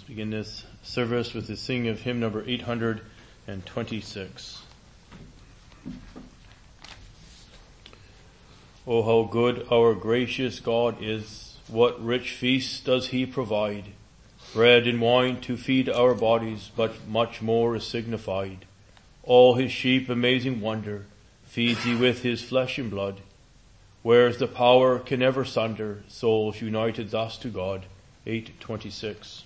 begin this service with the singing of hymn number 826. Oh, how good our gracious God is! What rich feasts does he provide! Bread and wine to feed our bodies, but much more is signified. All his sheep amazing wonder feeds he with his flesh and blood. Whereas the power can never sunder souls united thus to God. 826.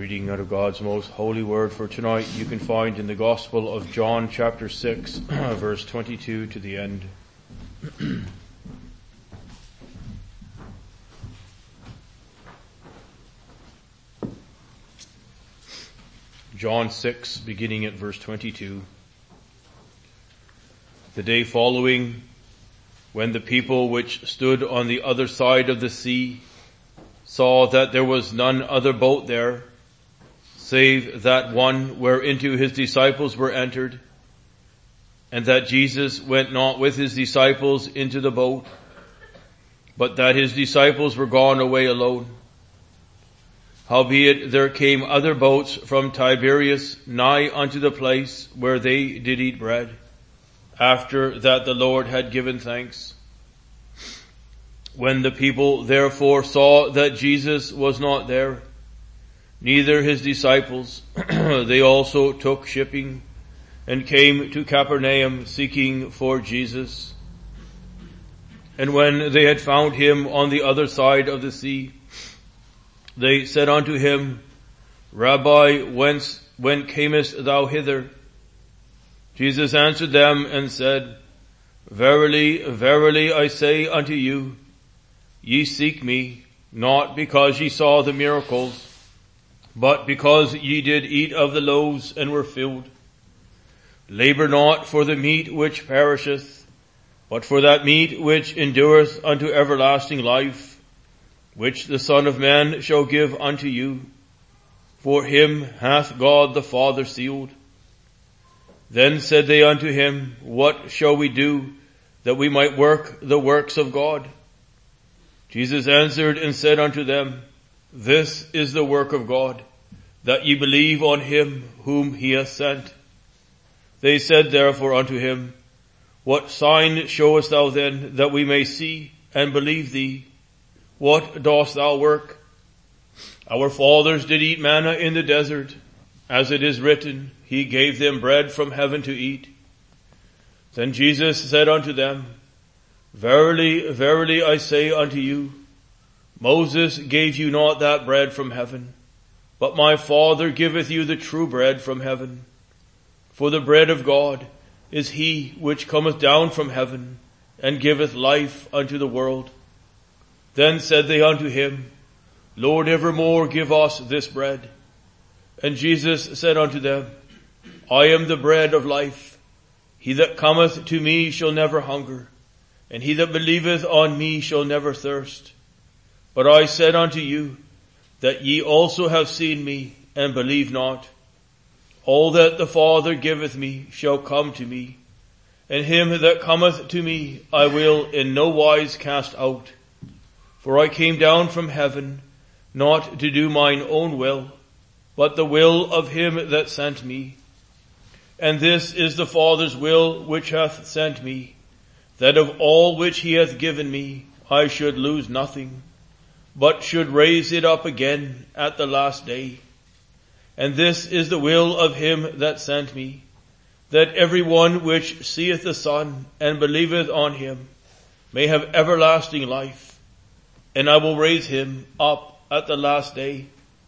Reading out of God's most holy word for tonight you can find in the Gospel of John chapter 6 verse 22 to the end. John 6 beginning at verse 22. The day following, when the people which stood on the other side of the sea saw that there was none other boat there, save that one whereinto his disciples were entered, and that Jesus went not with his disciples into the boat, but that his disciples were gone away alone. Howbeit there came other boats from Tiberias nigh unto the place where they did eat bread, after that the Lord had given thanks. When the people therefore saw that Jesus was not there, neither his disciples, they also took shipping and came to Capernaum seeking for Jesus. And when they had found him on the other side of the sea, they said unto him, Rabbi, when camest thou hither? Jesus answered them and said, Verily, verily, I say unto you, ye seek me, not because ye saw the miracles, but because ye did eat of the loaves and were filled. Labor not for the meat which perisheth, but for that meat which endureth unto everlasting life, which the Son of Man shall give unto you. For him hath God the Father sealed. Then said they unto him, What shall we do that we might work the works of God? Jesus answered and said unto them, This is the work of God, that ye believe on him whom he hath sent. They said therefore unto him, What sign showest thou then, that we may see and believe thee? What dost thou work? Our fathers did eat manna in the desert, as it is written, He gave them bread from heaven to eat. Then Jesus said unto them, Verily, verily, I say unto you, Moses gave you not that bread from heaven, but my Father giveth you the true bread from heaven. For the bread of God is he which cometh down from heaven, and giveth life unto the world. Then said they unto him, Lord, evermore give us this bread. And Jesus said unto them, I am the bread of life. He that cometh to me shall never hunger, and he that believeth on me shall never thirst. But I said unto you, that ye also have seen me, and believe not. All that the Father giveth me shall come to me, and him that cometh to me I will in no wise cast out. For I came down from heaven, not to do mine own will, but the will of him that sent me. And this is the Father's will which hath sent me, that of all which he hath given me I should lose nothing, but should raise it up again at the last day. And this is the will of him that sent me, that every one which seeth the Son and believeth on him may have everlasting life, and I will raise him up at the last day.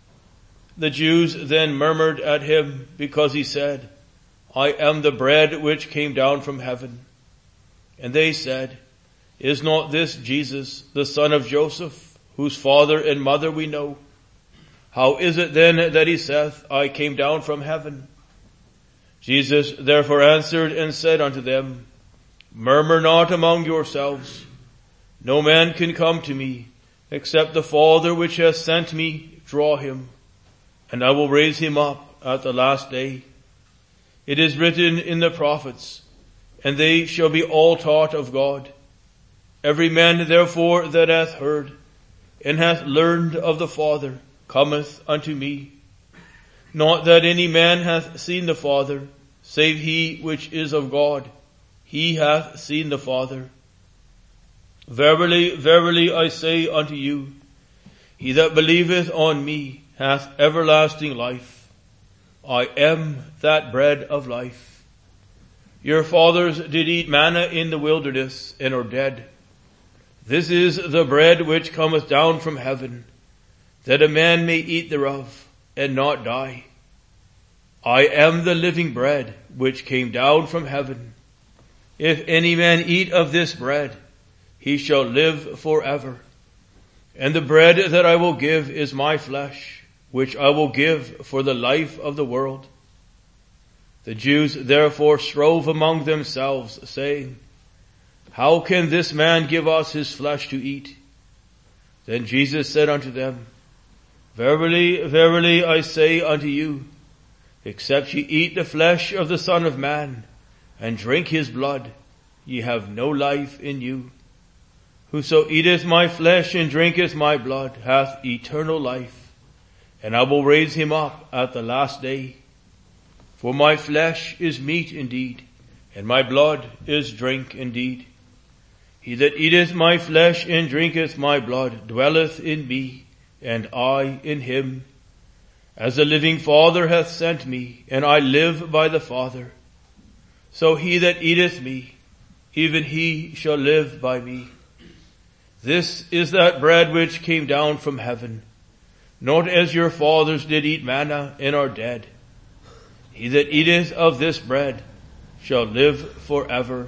The Jews then murmured at him because he said, I am the bread which came down from heaven. And they said, Is not this Jesus, the son of Joseph, whose father and mother we know? How is it then that he saith, I came down from heaven? Jesus therefore answered and said unto them, Murmur not among yourselves. No man can come to me, except the Father which hath sent me draw him, and I will raise him up at the last day. It is written in the prophets, and they shall be all taught of God. Every man therefore that hath heard, and hath learned of the Father, cometh unto me. Not that any man hath seen the Father, save he which is of God. He hath seen the Father. Verily, verily, I say unto you, he that believeth on me hath everlasting life. I am that bread of life. Your fathers did eat manna in the wilderness and are dead. This is the bread which cometh down from heaven, that a man may eat thereof and not die. I am the living bread which came down from heaven. If any man eat of this bread, he shall live forever. And the bread that I will give is my flesh, which I will give for the life of the world. The Jews therefore strove among themselves, saying, How can this man give us his flesh to eat? Then Jesus said unto them, Verily, verily, I say unto you, except ye eat the flesh of the Son of Man, and drink his blood, ye have no life in you. Whoso eateth my flesh and drinketh my blood hath eternal life, and I will raise him up at the last day. For my flesh is meat indeed, and my blood is drink indeed. He that eateth my flesh and drinketh my blood dwelleth in me, and I in him. As the living Father hath sent me, and I live by the Father, so he that eateth me, even he shall live by me. This is that bread which came down from heaven, not as your fathers did eat manna and are dead. He that eateth of this bread shall live forever.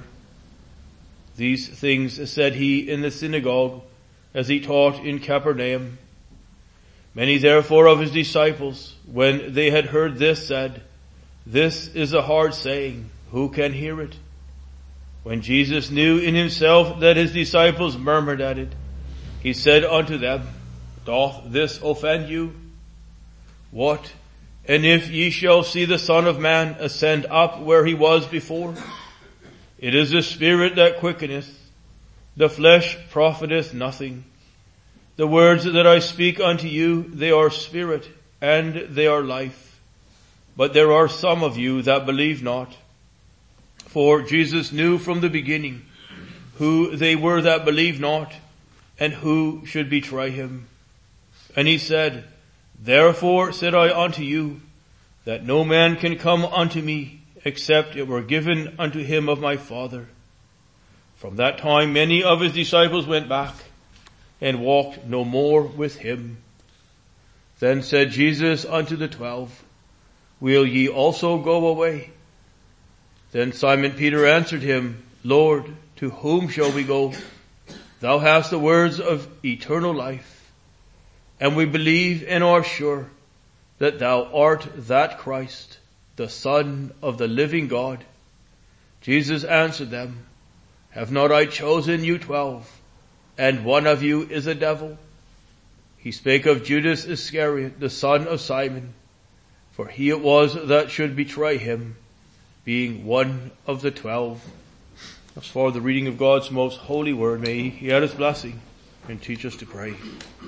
These things said he in the synagogue, as he taught in Capernaum. Many therefore of his disciples, when they had heard this, said, This is a hard saying, who can hear it? When Jesus knew in himself that his disciples murmured at it, he said unto them, Doth this offend you? What? And if ye shall see the Son of Man ascend up where he was before? It is the Spirit that quickeneth, the flesh profiteth nothing. The words that I speak unto you, they are spirit, and they are life. But there are some of you that believe not. For Jesus knew from the beginning who they were that believed not, and who should betray him. And he said, Therefore said I unto you, that no man can come unto me, except it were given unto him of my Father. From that time many of his disciples went back, and walked no more with him. Then said Jesus unto the 12, Will ye also go away? Then Simon Peter answered him, Lord, to whom shall we go? Thou hast the words of eternal life, and we believe and are sure that thou art that Christ, the Son of the living God. Jesus answered them, Have not I chosen you 12? And one of you is a devil? He spake of Judas Iscariot, the son of Simon, for he it was that should betray him, being one of the 12. As for the reading of God's most holy word, may he add his blessing and teach us to pray.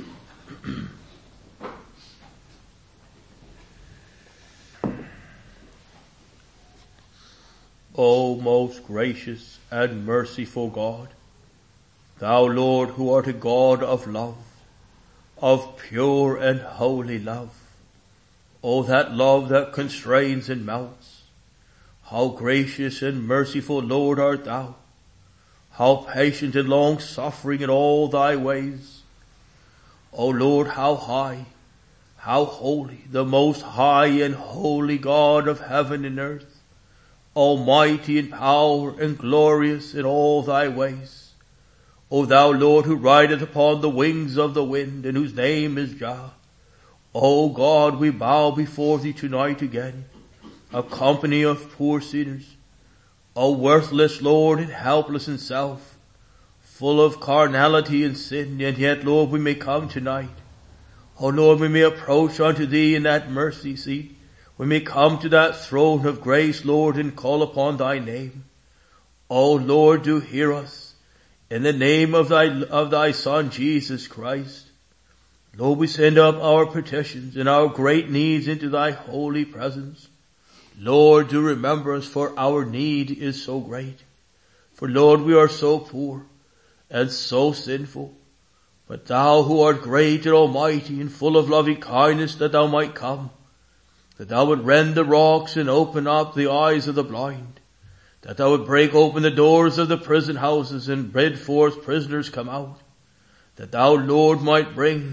O most gracious and merciful God, Thou, Lord, who art a God of love, of pure and holy love. O that love that constrains and melts. How gracious and merciful, Lord, art thou. How patient and long-suffering in all thy ways. O Lord, how high, how holy, the most high and holy God of heaven and earth. Almighty in power and glorious in all thy ways. O thou, Lord, who rideth upon the wings of the wind, and whose name is Jah. O God, we bow before thee tonight again, a company of poor sinners. O worthless, Lord, and helpless in self, full of carnality and sin, and yet, Lord, we may come tonight. O Lord, we may approach unto thee in that mercy seat. We may come to that throne of grace, Lord, and call upon thy name. O Lord, do hear us. In the name of thy Son, Jesus Christ. Lord, we send up our petitions and our great needs into thy holy presence. Lord, do remember us, for our need is so great. For Lord, we are so poor and so sinful. But thou who art great and almighty and full of loving kindness, that thou might come, that thou would rend the rocks and open up the eyes of the blind, that thou would break open the doors of the prison houses and bid forth prisoners come out, that thou, Lord, might bring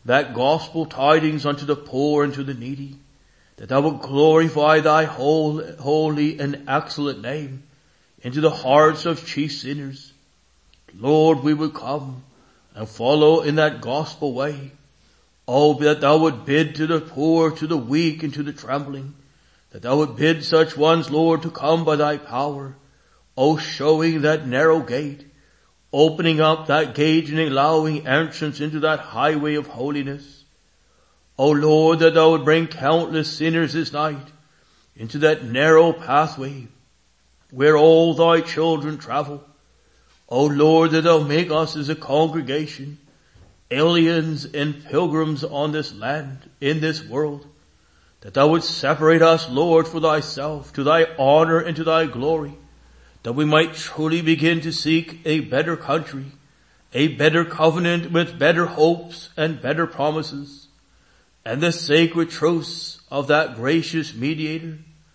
that gospel tidings unto the poor and to the needy, that thou wilt glorify thy holy and excellent name into the hearts of chief sinners. Lord, we would come and follow in that gospel way. Oh, that thou would bid to the poor, to the weak, and to the trembling, that thou would bid such ones, Lord, to come by thy power. Oh, showing that narrow gate, opening up that gate and allowing entrance into that highway of holiness. Oh Lord, that thou would bring countless sinners this night into that narrow pathway where all thy children travel. Oh Lord, that thou make us as a congregation aliens and pilgrims on this land, in this world, that thou would separate us, Lord, for thyself, to thy honor and to thy glory, that we might truly begin to seek a better country, a better covenant with better hopes and better promises, and the sacred truths of that gracious mediator,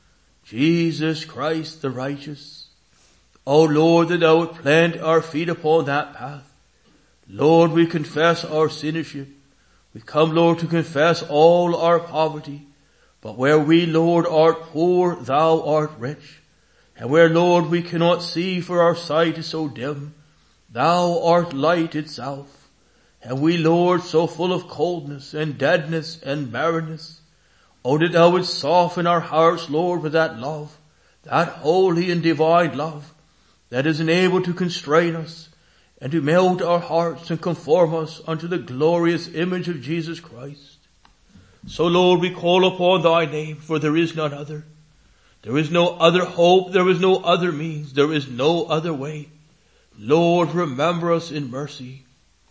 Jesus Christ the righteous. O Lord, that thou would plant our feet upon that path. Lord, we confess our sinnership. We come, Lord, to confess all our poverty. But where we, Lord, art poor, thou art rich. And where, Lord, we cannot see for our sight is so dim, thou art light itself. And we, Lord, so full of coldness and deadness and barrenness. Oh, that thou wouldst soften our hearts, Lord, with that love, that holy and divine love, that is enabled to constrain us and to melt our hearts and conform us unto the glorious image of Jesus Christ. So, Lord, we call upon thy name, for there is none other. There is no other hope, there is no other means, there is no other way. Lord, remember us in mercy.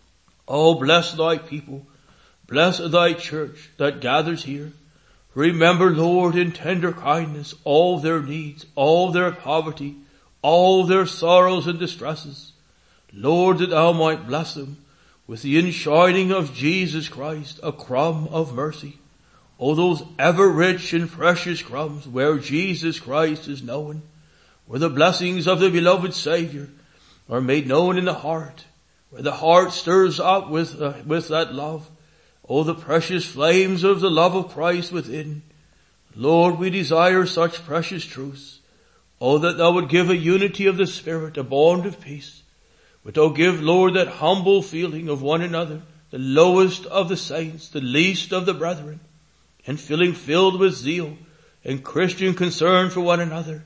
Oh, bless thy people, bless thy church that gathers here. Remember, Lord, in tender kindness all their needs, all their poverty, all their sorrows and distresses. Lord, that thou might bless them with the inshining of Jesus Christ, a crumb of mercy. Oh, those ever rich and precious crumbs where Jesus Christ is known, where the blessings of the beloved Savior are made known in the heart, where the heart stirs up with that love. Oh, the precious flames of the love of Christ within. Lord, we desire such precious truths. Oh, that thou would give a unity of the Spirit, a bond of peace. But thou give, Lord, that humble feeling of one another, the lowest of the saints, the least of the brethren, and feeling filled with zeal and Christian concern for one another.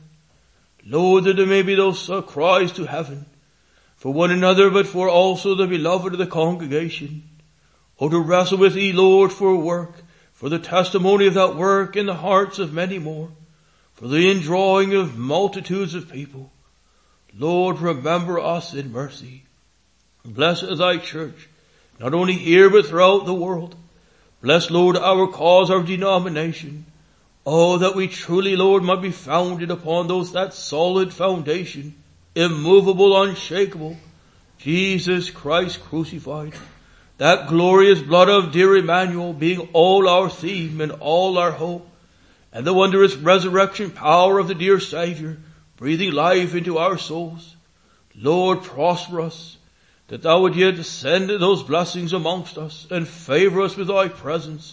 Lord, that there may be those cries to heaven for one another, but for also the beloved of the congregation. Oh, to wrestle with thee, Lord, for work, for the testimony of that work in the hearts of many more, for the indrawing of multitudes of people. Lord, remember us in mercy. Bless thy church, not only here but throughout the world. Bless, Lord, our cause, our denomination. Oh, that we truly, Lord, might be founded upon that solid foundation, immovable, unshakable, Jesus Christ crucified. That glorious blood of dear Emmanuel being all our theme and all our hope, and the wondrous resurrection power of the dear Savior breathing life into our souls. Lord, prosper us, that thou would yet send those blessings amongst us and favor us with thy presence.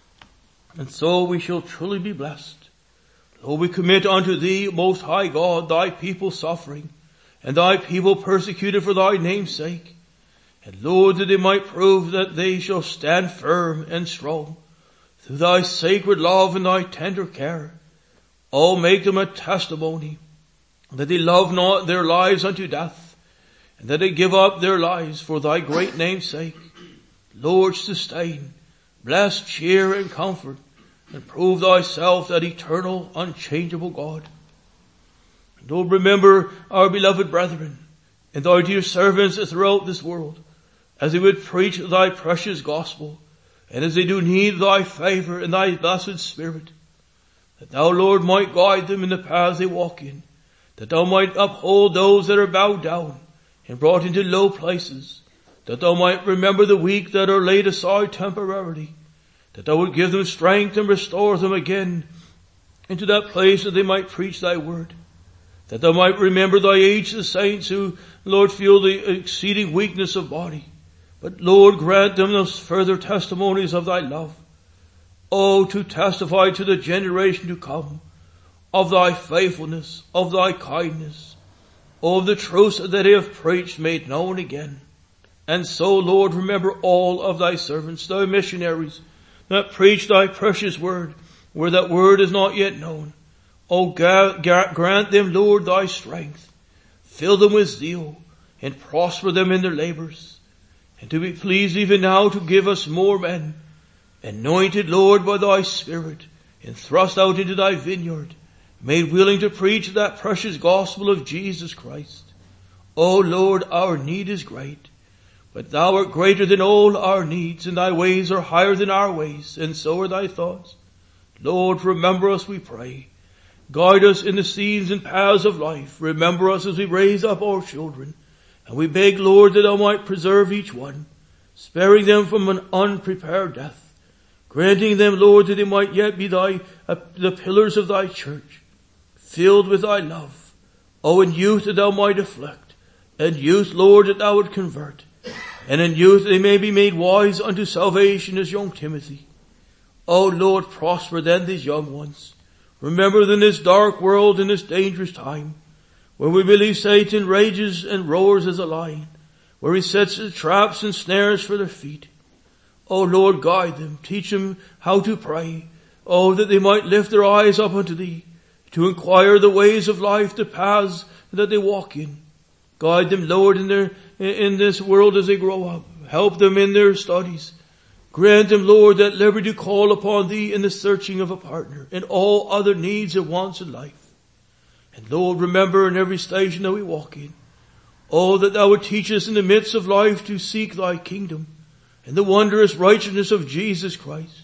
And so we shall truly be blessed. Lord, we commit unto thee, most high God, thy people suffering and thy people persecuted for thy name's sake. And Lord, that they might prove that they shall stand firm and strong through thy sacred love and thy tender care. Oh, make them a testimony that they love not their lives unto death, and that they give up their lives for thy great name's sake. Lord, sustain, bless, cheer, and comfort, and prove thyself that eternal, unchangeable God. And Lord, remember our beloved brethren and thy dear servants throughout this world, as they would preach thy precious gospel, and as they do need thy favor and thy blessed Spirit, that thou, Lord, might guide them in the paths they walk in, that thou might uphold those that are bowed down and brought into low places, that thou might remember the weak that are laid aside temporarily, that thou would give them strength and restore them again into that place that they might preach thy word, that thou might remember thy aged saints who, Lord, feel the exceeding weakness of body, But Lord, grant them those further testimonies of thy love. Oh, to testify to the generation to come of thy faithfulness, of thy kindness, of the truths that they have preached made known again. And so, Lord, remember all of thy servants, thy missionaries, that preach thy precious word, where that word is not yet known. Oh, grant them, Lord, thy strength. Fill them with zeal, and prosper them in their labors. And to be pleased even now to give us more men, anointed, Lord, by thy Spirit, and thrust out into thy vineyard, made willing to preach that precious gospel of Jesus Christ. O Lord, our need is great, but thou art greater than all our needs, and thy ways are higher than our ways, and so are thy thoughts. Lord, remember us, we pray. Guide us in the scenes and paths of life. Remember us as we raise up our children. And we beg, Lord, that thou might preserve each one, sparing them from an unprepared death, granting them, Lord, that they might yet be the pillars of thy church, filled with thy love. Oh, in youth that thou might afflict, and youth, Lord, that thou would convert, and in youth they may be made wise unto salvation as young Timothy. Oh, Lord, prosper then these young ones. Remember in this dark world, in this dangerous time, where we believe Satan rages and roars as a lion, where he sets the traps and snares for their feet. Oh, Lord, guide them, teach them how to pray. Oh, that they might lift their eyes up unto thee, to inquire the ways of life, the paths that they walk in. Guide them, Lord, in this world as they grow up. Help them in their studies. Grant them, Lord, that liberty to call upon thee in the searching of a partner, and all other needs and wants in life. And Lord, remember in every station that we walk in, oh, that thou would teach us in the midst of life to seek thy kingdom and the wondrous righteousness of Jesus Christ.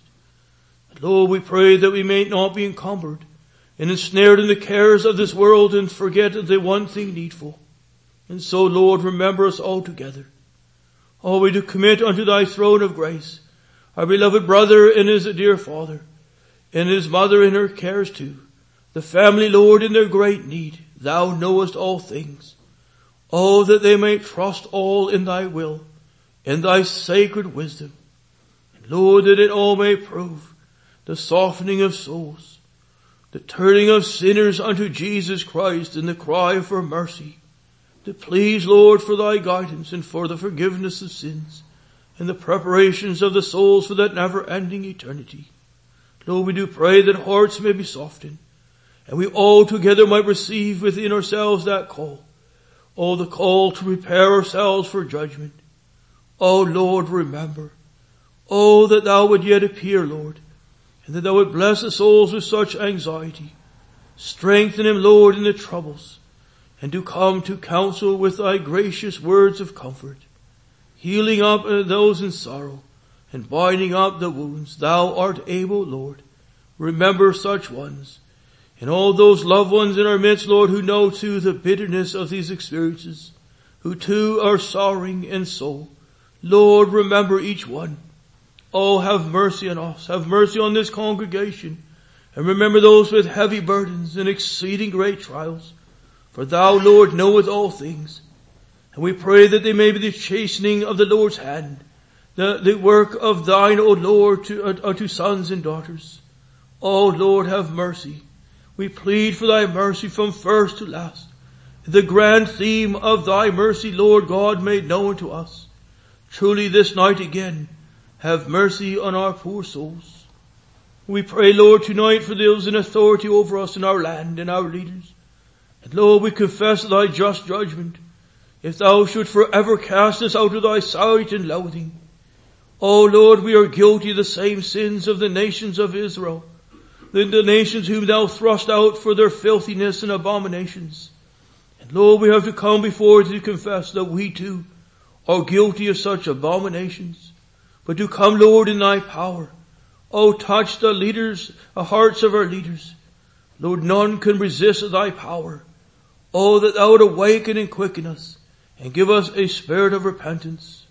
And Lord, we pray that we may not be encumbered and ensnared in the cares of this world and forget the one thing needful. And so, Lord, remember us all together. Oh, we do commit unto thy throne of grace our beloved brother and his dear father, and his mother in her cares too. The family, Lord, in their great need. Thou knowest all things. Oh, that they may trust all in thy will, in thy sacred wisdom. And Lord, that it all may prove the softening of souls, the turning of sinners unto Jesus Christ, and the cry for mercy. To please, Lord, for thy guidance and for the forgiveness of sins, and the preparations of the souls for that never-ending eternity. Lord, we do pray that hearts may be softened, and we all together might receive within ourselves that call. Oh, the call to prepare ourselves for judgment. Oh, Lord, remember. Oh, that thou would yet appear, Lord, and that thou would bless the souls with such anxiety. Strengthen them, Lord, in the troubles, and do come to counsel with thy gracious words of comfort, healing up those in sorrow, and binding up the wounds. Thou art able, Lord. Remember such ones, and all those loved ones in our midst, Lord, who know too the bitterness of these experiences, who too are sorrowing in soul. Lord, remember each one. Oh, have mercy on us. Have mercy on this congregation. And remember those with heavy burdens and exceeding great trials. For thou, Lord, knowest all things. And we pray that they may be the chastening of the Lord's hand, the work of thine, O Lord, unto sons and daughters. O Lord, have mercy. We plead for thy mercy from first to last. The grand theme of thy mercy, Lord God, made known to us. Truly this night again, have mercy on our poor souls. We pray, Lord, tonight for those in authority over us in our land and our leaders. And Lord, we confess thy just judgment. If thou should forever cast us out of thy sight and loathing. O Lord, we are guilty of the same sins of the nations of Israel, the nations whom thou thrust out for their filthiness and abominations. And Lord, we have to come before thee to confess that we too are guilty of such abominations. But to come, Lord, in thy power. Oh, touch the leaders, the hearts of our leaders. Lord, none can resist thy power. Oh, that thou would awaken and quicken us, and give us a spirit of repentance.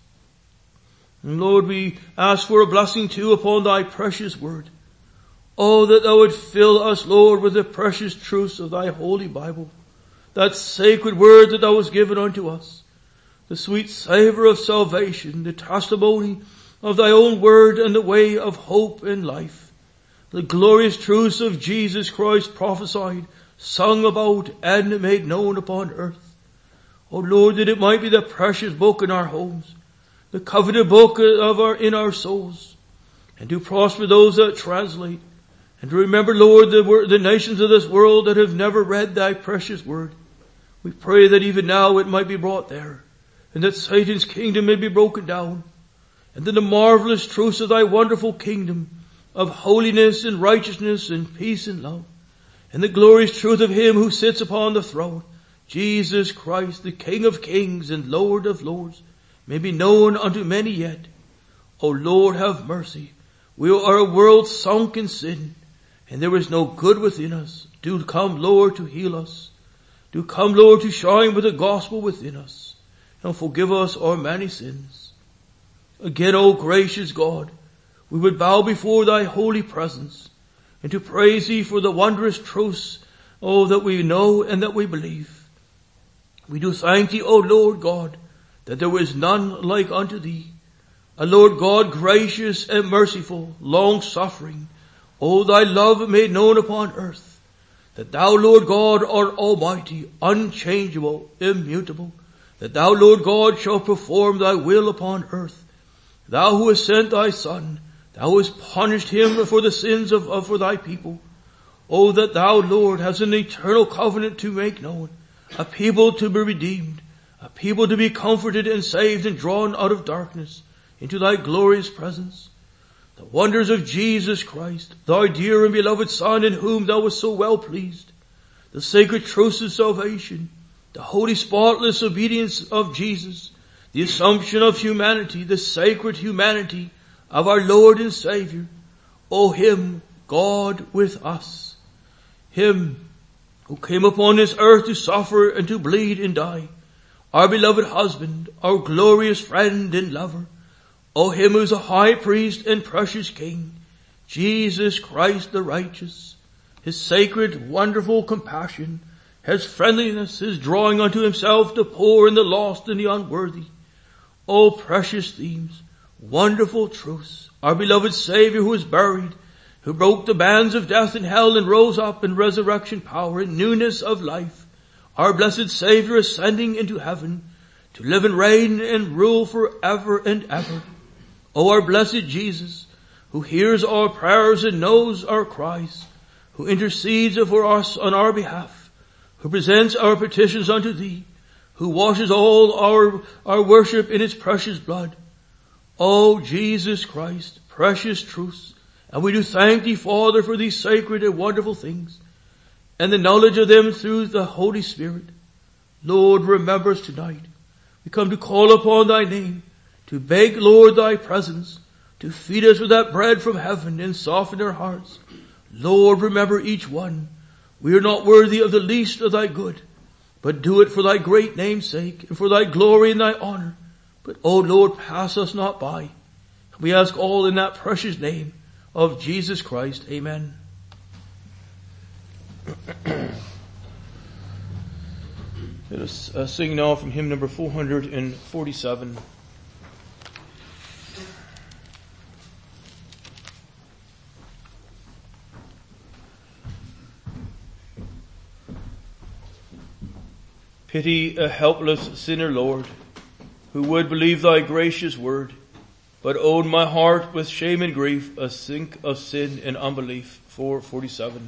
And Lord, we ask for a blessing too upon thy precious word. Oh, that thou would fill us, Lord, with the precious truths of thy holy Bible, that sacred word that thou hast given unto us, the sweet savor of salvation, the testimony of thy own word and the way of hope and life, the glorious truths of Jesus Christ prophesied, sung about, and made known upon earth. O Lord, that it might be the precious book in our homes, the coveted book in our souls, and to prosper those that translate, and to remember, Lord, the nations of this world that have never read thy precious word. We pray that even now it might be brought there, and that Satan's kingdom may be broken down, and that the marvelous truths of thy wonderful kingdom of holiness and righteousness and peace and love, and the glorious truth of him who sits upon the throne, Jesus Christ, the King of kings and Lord of lords, may be known unto many yet. O Lord, have mercy. We are a world sunk in sin, and there is no good within us. Do come, Lord, to heal us. Do come, Lord, to shine with the gospel within us, and forgive us our many sins. Again, O gracious God, we would bow before thy holy presence, and to praise thee for the wondrous truths, that we know and that we believe. We do thank thee, O Lord God, that there is none like unto thee. A Lord God, gracious and merciful, long-suffering, thy love made known upon earth, that thou, Lord God, art almighty, unchangeable, immutable, that thou, Lord God, shalt perform thy will upon earth. Thou who hast sent thy Son, thou hast punished him for the sins for thy people. Oh, that thou, Lord, hast an eternal covenant to make known, a people to be redeemed, a people to be comforted and saved and drawn out of darkness into thy glorious presence. The wonders of Jesus Christ, thy dear and beloved Son, in whom thou wast so well pleased, the sacred truths of salvation, the holy spotless obedience of Jesus, the assumption of humanity, the sacred humanity of our Lord and Savior. O him, God with us, him who came upon this earth to suffer and to bleed and die, our beloved husband, our glorious friend and lover. O him who is a high priest and precious King, Jesus Christ the righteous, his sacred, wonderful compassion, his friendliness, his drawing unto himself the poor and the lost and the unworthy. O precious themes, wonderful truths, our beloved Savior who was buried, who broke the bands of death and hell and rose up in resurrection power and newness of life, our blessed Savior ascending into heaven to live and reign and rule forever and ever. O our blessed Jesus, who hears our prayers and knows our cries, who intercedes for us on our behalf, who presents our petitions unto thee, who washes all our worship in its precious blood. O Jesus Christ, precious truths, and we do thank thee, Father, for these sacred and wonderful things, and the knowledge of them through the Holy Spirit. Lord, remember us tonight. We come to call upon thy name, to beg, Lord, thy presence, to feed us with that bread from heaven and soften our hearts. Lord, remember each one. We are not worthy of the least of thy good, but do it for thy great name's sake and for thy glory and thy honor. But, O Lord, pass us not by. We ask all in that precious name of Jesus Christ. Amen. Let us sing now from hymn number 447. Pity a helpless sinner, Lord, who would believe thy gracious word, but own my heart with shame and grief, a sink of sin and unbelief. 447.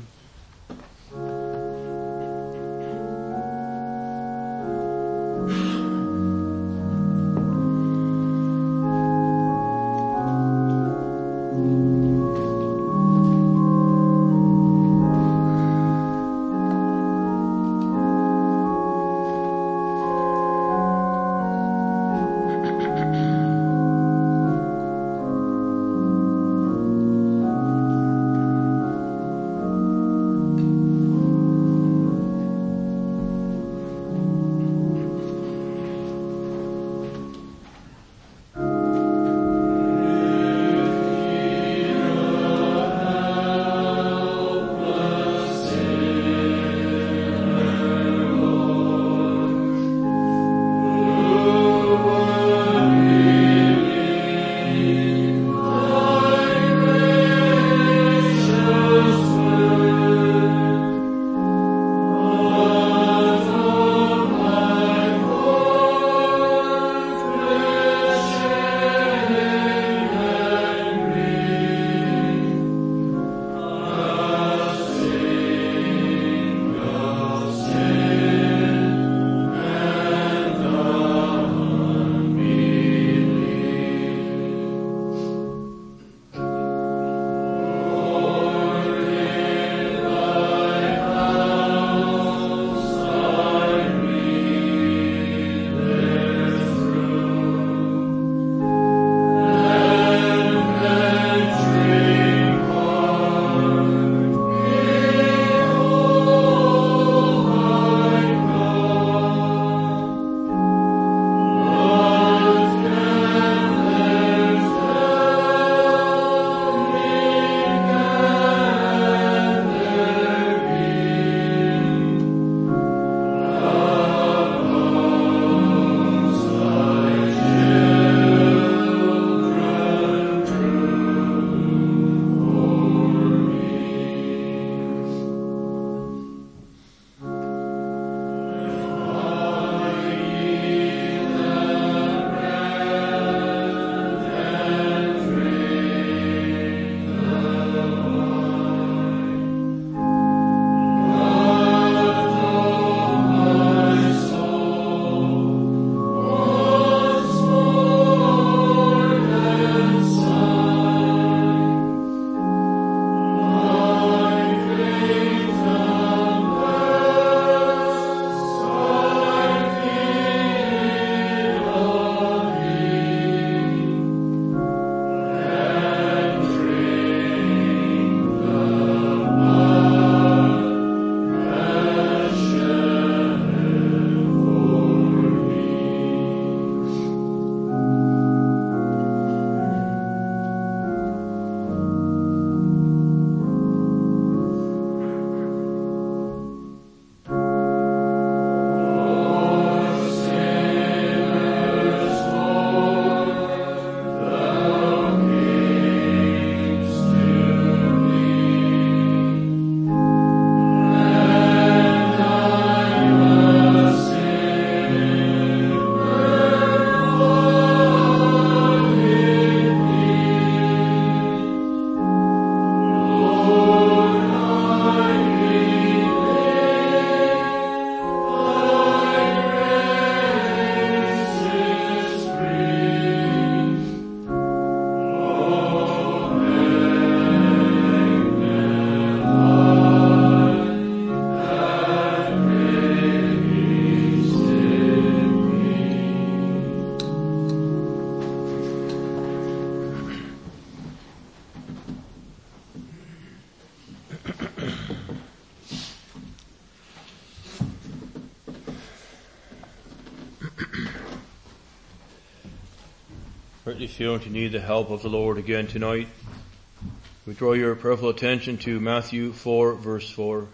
Really feeling to need the help of the Lord again tonight. We draw your prayerful attention to Matthew 4 verse 4.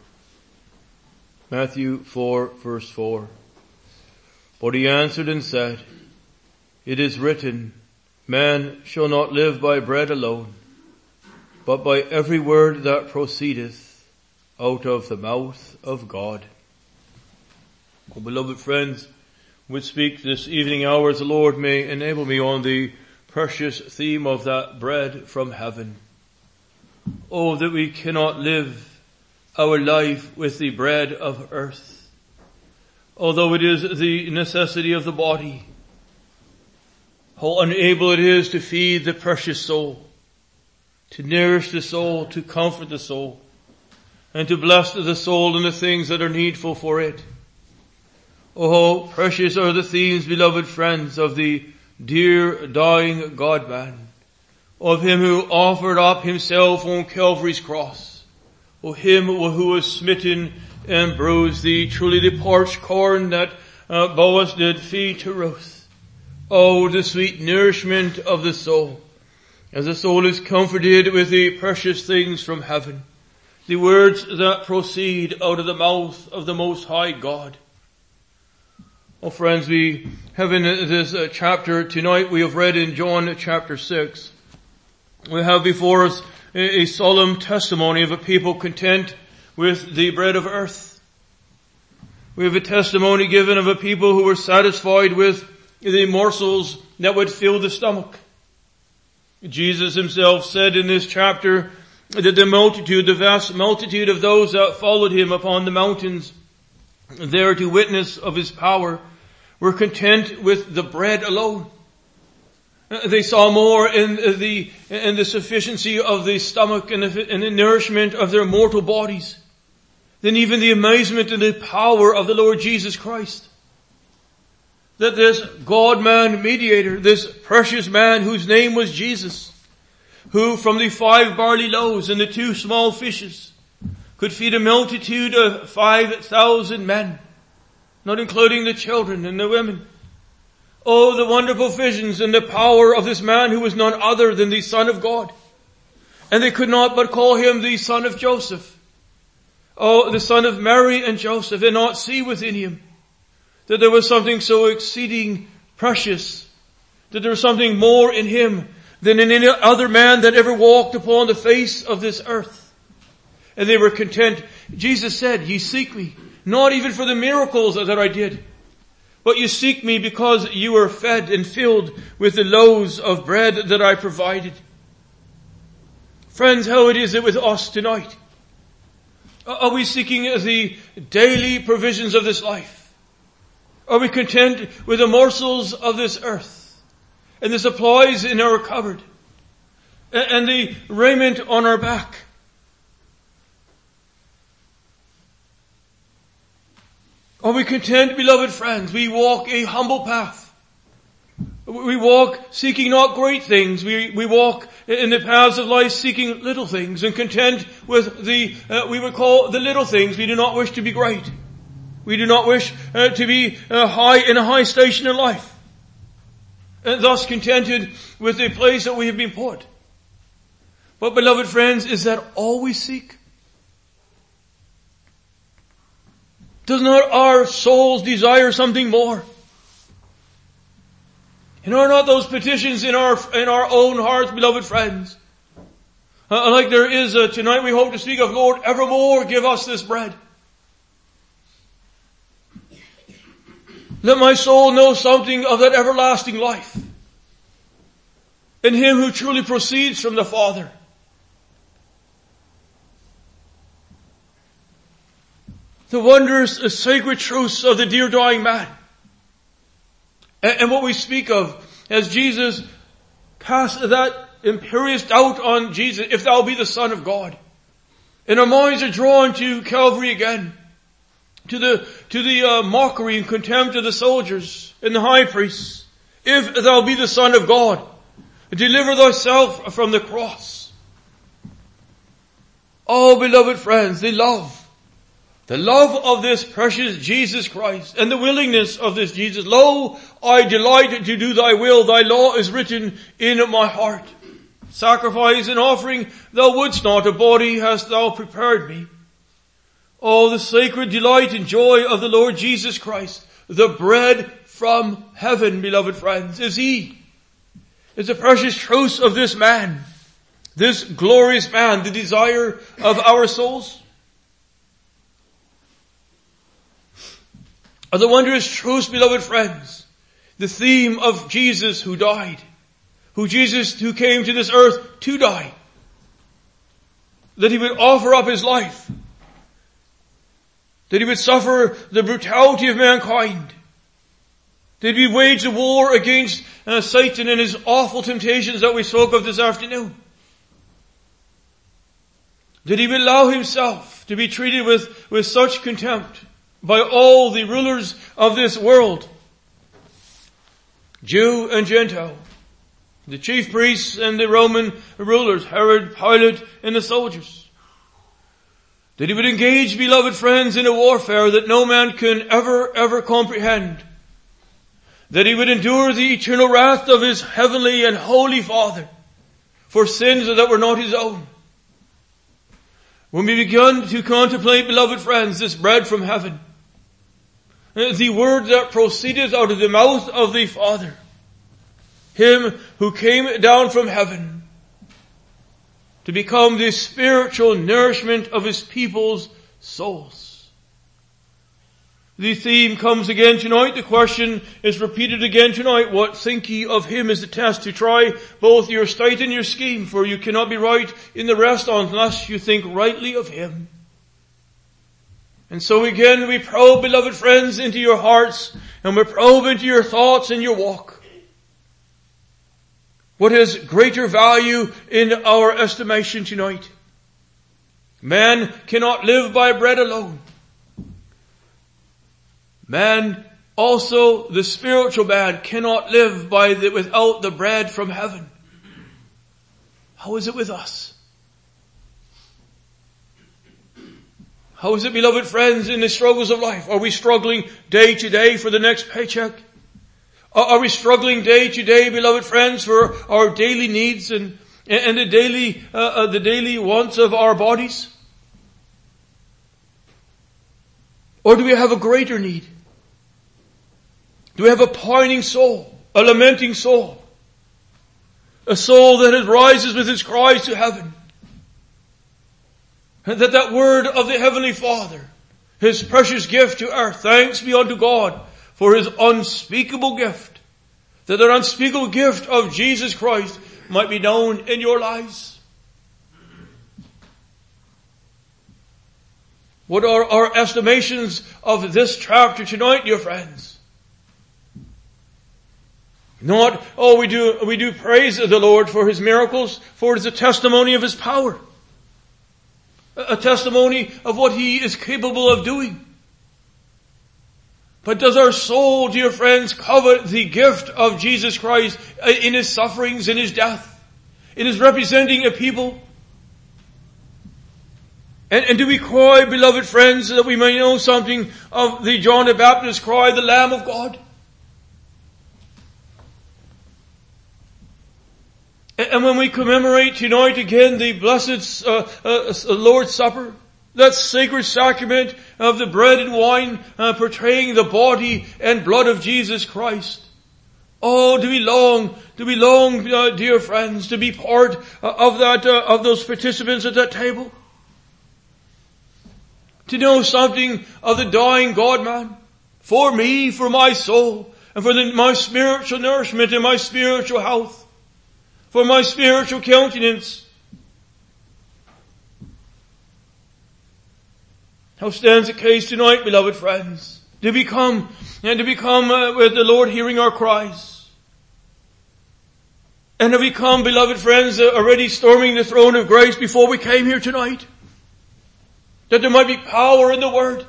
Matthew 4 verse 4. But he answered and said, It is written, Man shall not live by bread alone, but by every word that proceedeth out of the mouth of God. Oh, beloved friends, we speak this evening hour as the Lord may enable me on the precious theme of that bread from heaven. Oh, that we cannot live our life with the bread of earth, although it is the necessity of the body. How unable it is to feed the precious soul, to nourish the soul, to comfort the soul, and to bless the soul in the things that are needful for it. Oh, how precious are the themes, beloved friends, of the dear dying God-man, of him who offered up himself on Calvary's cross, of him who was smitten and bruised, truly the parched corn that Boaz did feed to Ruth. Oh, the sweet nourishment of the soul, as the soul is comforted with the precious things from heaven, the words that proceed out of the mouth of the Most High God. Oh friends, we have in this chapter tonight, we have read in John chapter 6. We have before us a solemn testimony of a people content with the bread of earth. We have a testimony given of a people who were satisfied with the morsels that would fill the stomach. Jesus himself said in this chapter that the vast multitude of those that followed him upon the mountains there to witness of his power were content with the bread alone. They saw more in the sufficiency of the stomach and the nourishment of their mortal bodies than even the amazement and the power of the Lord Jesus Christ. That this God-man mediator, this precious man whose name was Jesus, who from the 5 barley loaves and the 2 small fishes could feed a multitude of 5,000 men, not including the children and the women. Oh, the wonderful visions and the power of this man who was none other than the Son of God. And they could not but call him the son of Joseph. Oh, the son of Mary and Joseph, and not see within him that there was something so exceeding precious, that there was something more in him than in any other man that ever walked upon the face of this earth. And they were content. Jesus said, Ye seek me, not even for the miracles that I did, but you seek me because you were fed and filled with the loaves of bread that I provided. Friends, how it is it with us tonight? Are we seeking the daily provisions of this life? Are we content with the morsels of this earth and the supplies in our cupboard and the raiment on our back? Are we content, beloved friends? We walk a humble path. We walk seeking not great things. We walk in the paths of life seeking little things and content with we would call the little things. We do not wish to be great. We do not wish to be in a high station in life. And thus contented with the place that we have been put. But beloved friends, is that all we seek? Does not our souls desire something more? And are not those petitions in our own hearts, beloved friends? Like there is tonight we hope to speak of, Lord, evermore give us this bread. Let my soul know something of that everlasting life in him who truly proceeds from the Father. The wondrous sacred truths of the dear dying man. And what we speak of as Jesus cast that imperious doubt on Jesus, if thou be the Son of God. And our minds are drawn to Calvary again. To the mockery and contempt of the soldiers and the high priests. If thou be the Son of God, deliver thyself from the cross. Oh, beloved friends, the love of this precious Jesus Christ and the willingness of this Jesus. Lo, I delight to do thy will. Thy law is written in my heart. Sacrifice and offering thou wouldst not. A body hast thou prepared me. Oh, the sacred delight and joy of the Lord Jesus Christ. The bread from heaven, beloved friends, is He. It's the precious truth of this man. This glorious man, the desire of our souls. Are the wondrous truths, beloved friends, the theme of Jesus who died, who came to this earth to die, that He would offer up His life, that He would suffer the brutality of mankind, that He would wage a war against Satan and his awful temptations that we spoke of this afternoon, that He would allow Himself to be treated with such contempt by all the rulers of this world, Jew and Gentile, the chief priests and the Roman rulers, Herod, Pilate, and the soldiers. That He would engage, beloved friends, in a warfare that no man can ever comprehend. That He would endure the eternal wrath of His heavenly and holy Father for sins that were not His own. When we begin to contemplate, beloved friends, this bread from heaven, the word that proceeded out of the mouth of the Father, Him who came down from heaven to become the spiritual nourishment of His people's souls. The theme comes again tonight. The question is repeated again tonight. What think ye of Him is the test to try both your state and your scheme, for you cannot be right in the rest unless you think rightly of Him. And so again we probe, beloved friends, into your hearts, and we probe into your thoughts and your walk. What has greater value in our estimation tonight? Man cannot live by bread alone. Man, also the spiritual man, cannot live without the bread from heaven. How is it with us? How is it, beloved friends, in the struggles of life? Are we struggling day to day for the next paycheck? Are we struggling day to day, beloved friends, for our daily needs and the daily wants of our bodies? Or do we have a greater need? Do we have a pining soul, a lamenting soul, a soul that rises with its cries to heaven? And that word of the Heavenly Father, His precious gift to earth, thanks be unto God for His unspeakable gift, that unspeakable gift of Jesus Christ might be known in your lives. What are our estimations of this chapter tonight, dear friends? Not, we do praise the Lord for His miracles, for it is a testimony of His power. A testimony of what He is capable of doing. But does our soul, dear friends, covet the gift of Jesus Christ in His sufferings, in His death, in His representing a people? And do we cry, beloved friends, that we may know something of the John the Baptist cry, the Lamb of God? And when we commemorate tonight again the blessed Lord's Supper, that sacred sacrament of the bread and wine portraying the body and blood of Jesus Christ. Oh, do we long, dear friends, to be part of those participants at that table? To know something of the dying God-man for me, for my soul, and for my spiritual nourishment and my spiritual health, for my spiritual countenance. How stands the case tonight, beloved friends? To become with the Lord hearing our cries. And to become, beloved friends, already storming the throne of grace before we came here tonight. That there might be power in the Word.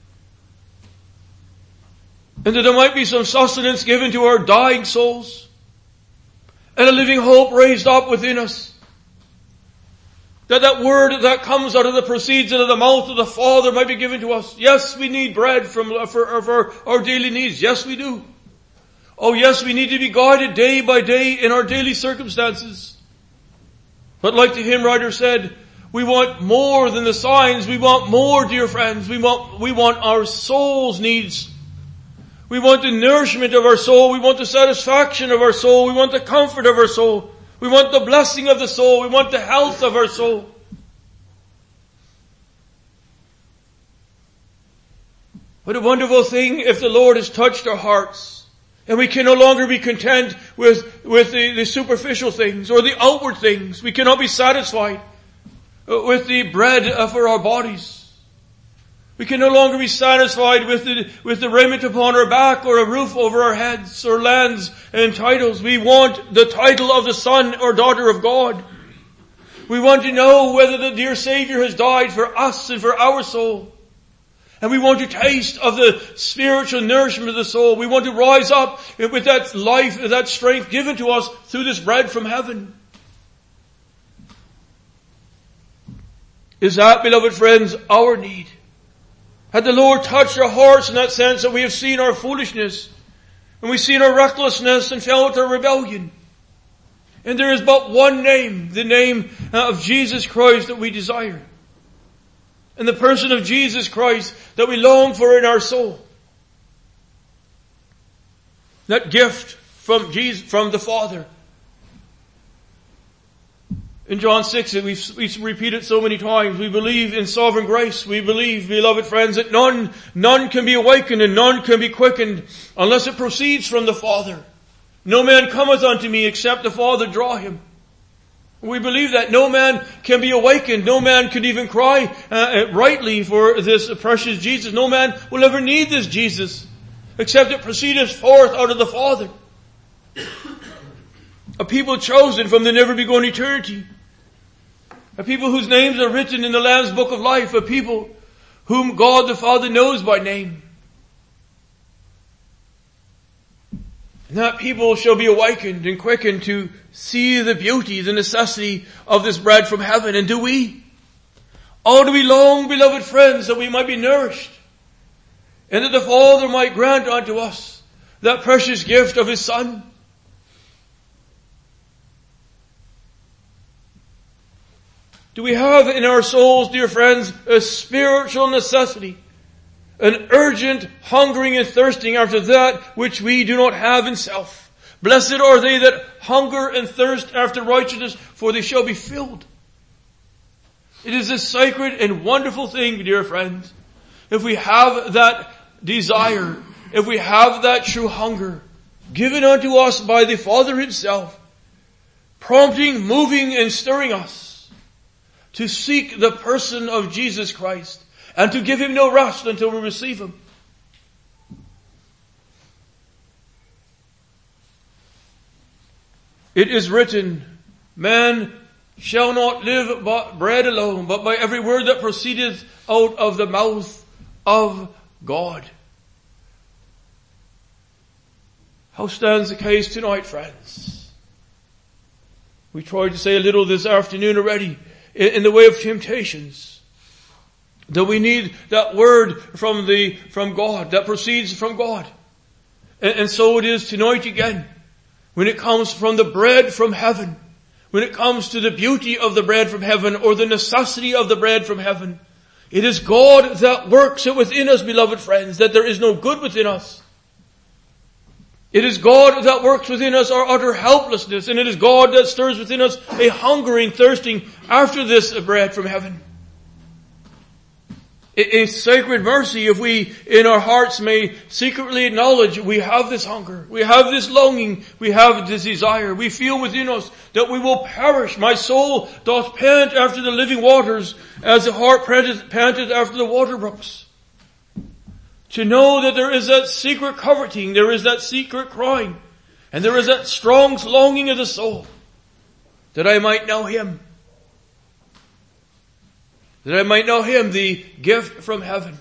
And that there might be some sustenance given to our dying souls. And a living hope raised up within us. That word that comes out of the proceeds out of the mouth of the Father might be given to us. Yes, we need bread for our daily needs. Yes, we do. Oh yes, we need to be guided day by day in our daily circumstances. But like the hymn writer said, we want more than the signs. We want more, dear friends. We want our soul's needs. We want the nourishment of our soul. We want the satisfaction of our soul. We want the comfort of our soul. We want the blessing of the soul. We want the health of our soul. What a wonderful thing if the Lord has touched our hearts and we can no longer be content with the superficial things or the outward things. We cannot be satisfied with the bread for our bodies. We can no longer be satisfied with the raiment upon our back or a roof over our heads or lands and titles. We want the title of the son or daughter of God. We want to know whether the dear Savior has died for us and for our soul. And we want to taste of the spiritual nourishment of the soul. We want to rise up with that life, that strength given to us through this bread from heaven. Is that, beloved friends, our need? Had the Lord touched our hearts in that sense that we have seen our foolishness and we've seen our recklessness and felt our rebellion. And there is but one name, the name of Jesus Christ that we desire. And the person of Jesus Christ that we long for in our soul. That gift from Jesus, from the Father. In John 6, we repeat it so many times. We believe in sovereign grace. We believe, beloved friends, that none can be awakened and none can be quickened unless it proceeds from the Father. No man cometh unto me except the Father draw him. We believe that no man can be awakened. No man could even cry rightly for this precious Jesus. No man will ever need this Jesus except it proceedeth forth out of the Father. A people chosen from the never-begun eternity. A people whose names are written in the Lamb's book of life. A people whom God the Father knows by name. And that people shall be awakened and quickened to see the beauty, the necessity of this bread from heaven. And do we? Oh, do we long, beloved friends, that we might be nourished and that the Father might grant unto us that precious gift of His Son? Do we have in our souls, dear friends, a spiritual necessity? An urgent hungering and thirsting after that which we do not have in self. Blessed are they that hunger and thirst after righteousness, for they shall be filled. It is a sacred and wonderful thing, dear friends, if we have that desire, if we have that true hunger, given unto us by the Father Himself, prompting, moving, and stirring us to seek the person of Jesus Christ, and to give Him no rest until we receive Him. It is written, man shall not live by bread alone, but by every word that proceedeth out of the mouth of God. How stands the case tonight, friends? We tried to say a little this afternoon already in the way of temptations. That we need that word from God, that proceeds from God. And so it is tonight again, when it comes from the bread from heaven, when it comes to the beauty of the bread from heaven, or the necessity of the bread from heaven. It is God that works it within us, beloved friends, that there is no good within us. It is God that works within us our utter helplessness, and it is God that stirs within us a hungering, thirsting after this bread from heaven. A sacred mercy if we in our hearts may secretly acknowledge we have this hunger, we have this longing, we have this desire. We feel within us that we will perish. My soul doth pant after the living waters, as the hart panteth after the water brooks. To know that there is that secret coveting, there is that secret crying, and there is that strong longing of the soul, that I might know Him. That I might know Him, the gift from heaven.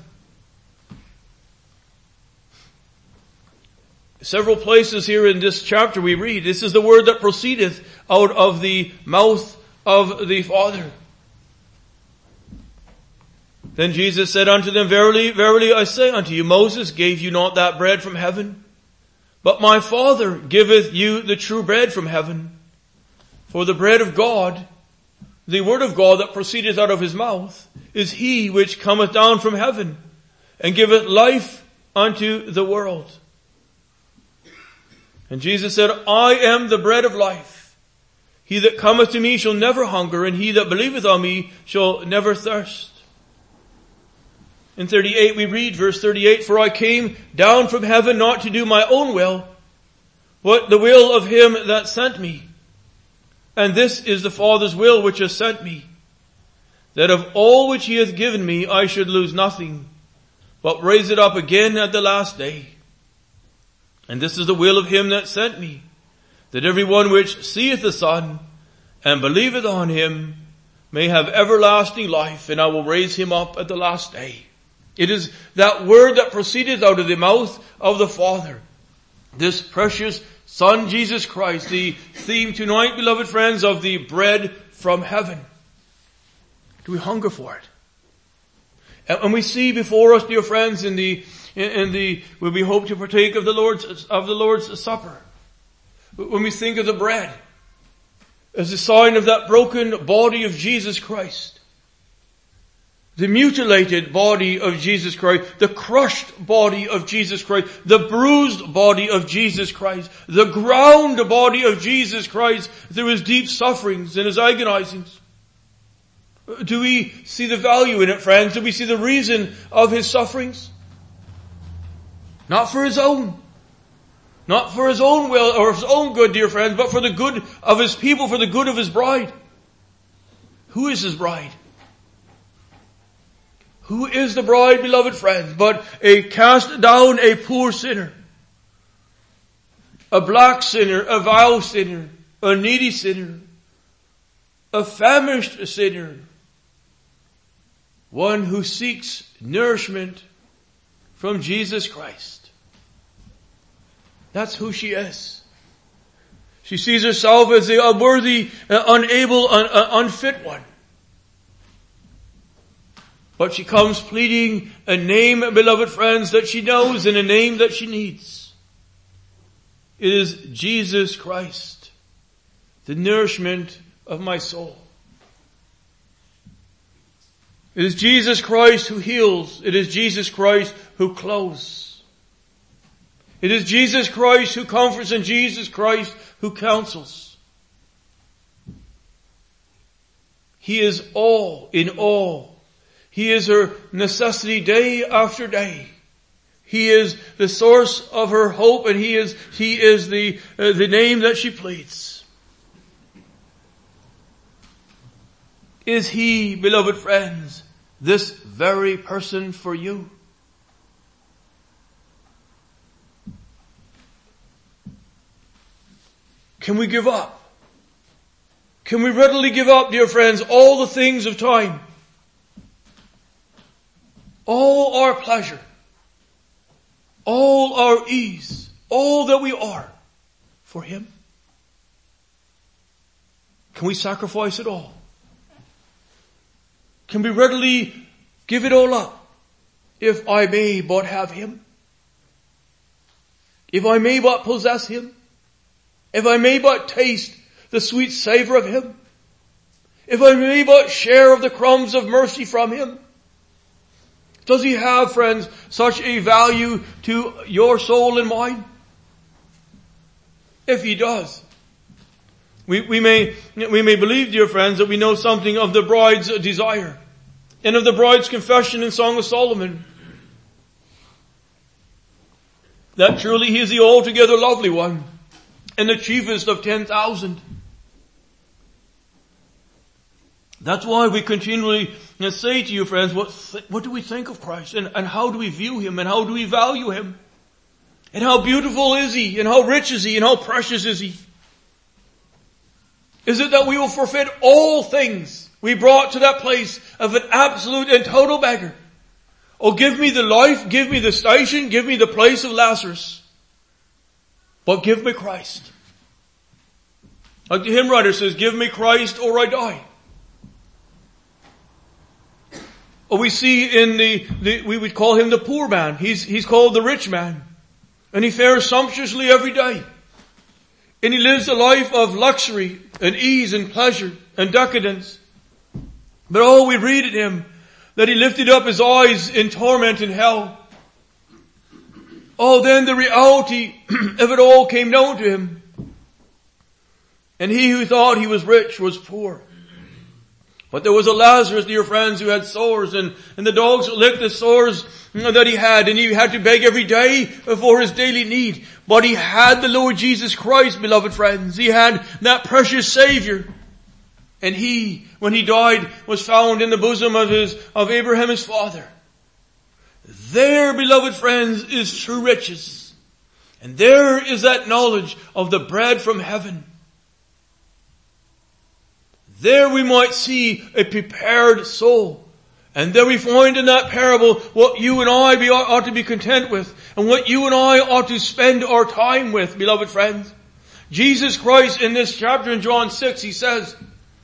Several places here in this chapter we read, this is the word that proceedeth out of the mouth of the Father. Then Jesus said unto them, Verily, verily, I say unto you, Moses gave you not that bread from heaven, but my Father giveth you the true bread from heaven. For the bread of God, the word of God that proceedeth out of his mouth, is he which cometh down from heaven, and giveth life unto the world. And Jesus said, I am the bread of life. He that cometh to me shall never hunger, and he that believeth on me shall never thirst. In 38 we read, verse 38, For I came down from heaven not to do my own will, but the will of him that sent me. And this is the Father's will which has sent me, that of all which he hath given me I should lose nothing, but raise it up again at the last day. And this is the will of him that sent me, that every one which seeth the Son, and believeth on him, may have everlasting life, and I will raise him up at the last day. It is that word that proceedeth out of the mouth of the Father, this precious Son, Jesus Christ, the theme tonight, beloved friends, of the bread from heaven. Do we hunger for it? And we see before us, dear friends, when we hope to partake of the Lord's Supper, when we think of the bread as a sign of that broken body of Jesus Christ, the mutilated body of Jesus Christ, the crushed body of Jesus Christ, the bruised body of Jesus Christ, the ground body of Jesus Christ through his deep sufferings and his agonizings. Do we see the value in it, friends? Do we see the reason of his sufferings? Not for his own. Not for his own will or his own good, dear friends, but for the good of his people, for the good of his bride. Who is his bride? Who is the bride, beloved friends, but a cast down, a poor sinner, a black sinner, a vile sinner, a needy sinner, a famished sinner, one who seeks nourishment from Jesus Christ. That's who she is. She sees herself as the unworthy, unable, unfit one. But she comes pleading a name, beloved friends, that she knows and a name that she needs. It is Jesus Christ, the nourishment of my soul. It is Jesus Christ who heals. It is Jesus Christ who clothes. It is Jesus Christ who comforts and Jesus Christ who counsels. He is all in all. He is her necessity day after day. He is the source of her hope, and he is the name that she pleads. Is he, beloved friends, this very person for you? Can we give up? Can we readily give up, dear friends, all the things of time? All our pleasure, all our ease, all that we are for him? Can we sacrifice it all? Can we readily give it all up if I may but have him? If I may but possess him? If I may but taste the sweet savor of him? If I may but share of the crumbs of mercy from him? Does he have, friends, such a value to your soul and mine? If he does, we may believe, dear friends, that we know something of the bride's desire and of the bride's confession in Song of Solomon. That truly he is the altogether lovely one and the chiefest of 10,000. That's why we continually say to you, friends, what do we think of Christ? And how do we view him? And how do we value him? And how beautiful is he? And how rich is he? And how precious is he? Is it that we will forfeit all things we brought to that place of an absolute and total beggar? Oh, give me the life, give me the station, give me the place of Lazarus. But give me Christ. Like the hymn writer says, give me Christ or I die. We see in we would call him the poor man. He's called the rich man. And he fares sumptuously every day. And he lives a life of luxury and ease and pleasure and decadence. But we read in him that he lifted up his eyes in torment in hell. Then the reality of it all came known to him. And he who thought he was rich was poor. But there was a Lazarus, dear friends, who had sores, and the dogs licked the sores that he had, and he had to beg every day for his daily need. But he had the Lord Jesus Christ, beloved friends. He had that precious Savior. And he, when he died, was found in the bosom of Abraham his father. There, beloved friends, is true riches. And there is that knowledge of the bread from heaven. There we might see a prepared soul. And there we find in that parable what you and I ought to be content with, and what you and I ought to spend our time with, beloved friends. Jesus Christ in this chapter in John 6, he says,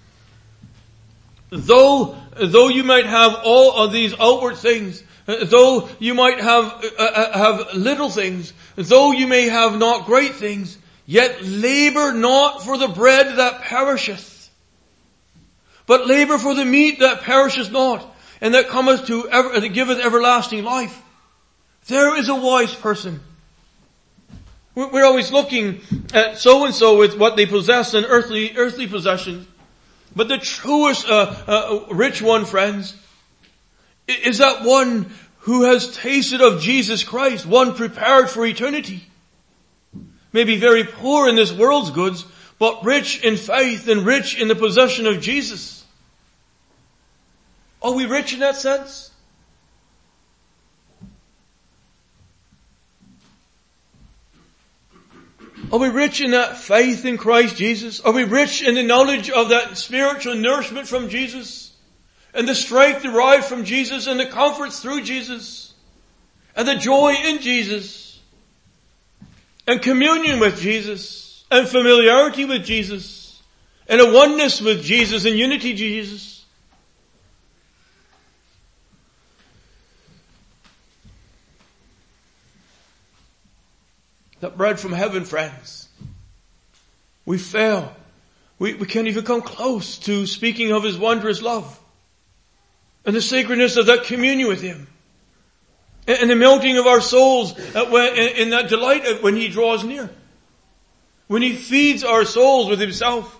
though you might have all of these outward things, though you might have little things, though you may have not great things, yet labor not for the bread that perisheth, but labor for the meat that perisheth not, and that cometh that giveth everlasting life. There is a wise person. We're always looking at so and so with what they possess in earthly possessions. But the truest rich one, friends, is that one who has tasted of Jesus Christ, one prepared for eternity. May be very poor in this world's goods, but rich in faith and rich in the possession of Jesus. Are we rich in that sense? Are we rich in that faith in Christ Jesus? Are we rich in the knowledge of that spiritual nourishment from Jesus? And the strength derived from Jesus and the comforts through Jesus? And the joy in Jesus? And communion with Jesus? And familiarity with Jesus? And a oneness with Jesus and unity to Jesus? That bread from heaven, friends. We fail. We can't even come close to speaking of His wondrous love. And the sacredness of that communion with Him. And the melting of our souls in that delight when He draws near. When He feeds our souls with Himself.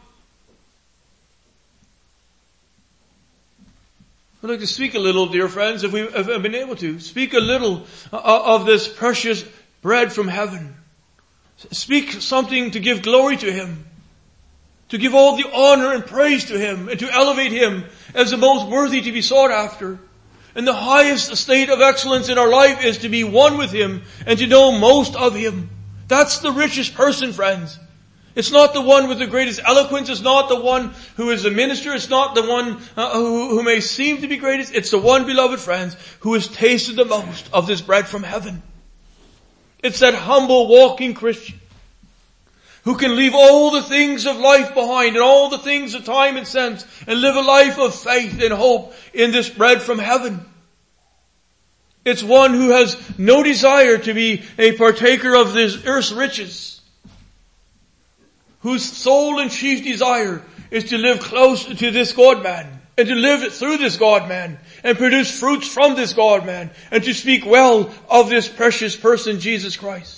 I'd like to speak a little, dear friends, if I've been able to, speak a little of this precious bread from heaven. Speak something to give glory to Him. To give all the honor and praise to Him. And to elevate Him as the most worthy to be sought after. And the highest state of excellence in our life is to be one with Him and to know most of Him. That's the richest person, friends. It's not the one with the greatest eloquence. It's not the one who is a minister. It's not the one who may seem to be greatest. It's the one, beloved friends, who has tasted the most of this bread from heaven. It's that humble walking Christian who can leave all the things of life behind and all the things of time and sense and live a life of faith and hope in this bread from heaven. It's one who has no desire to be a partaker of this earth's riches, whose sole and chief desire is to live close to this God-man and to live through this God-man and produce fruits from this God-man and to speak well of this precious person, Jesus Christ.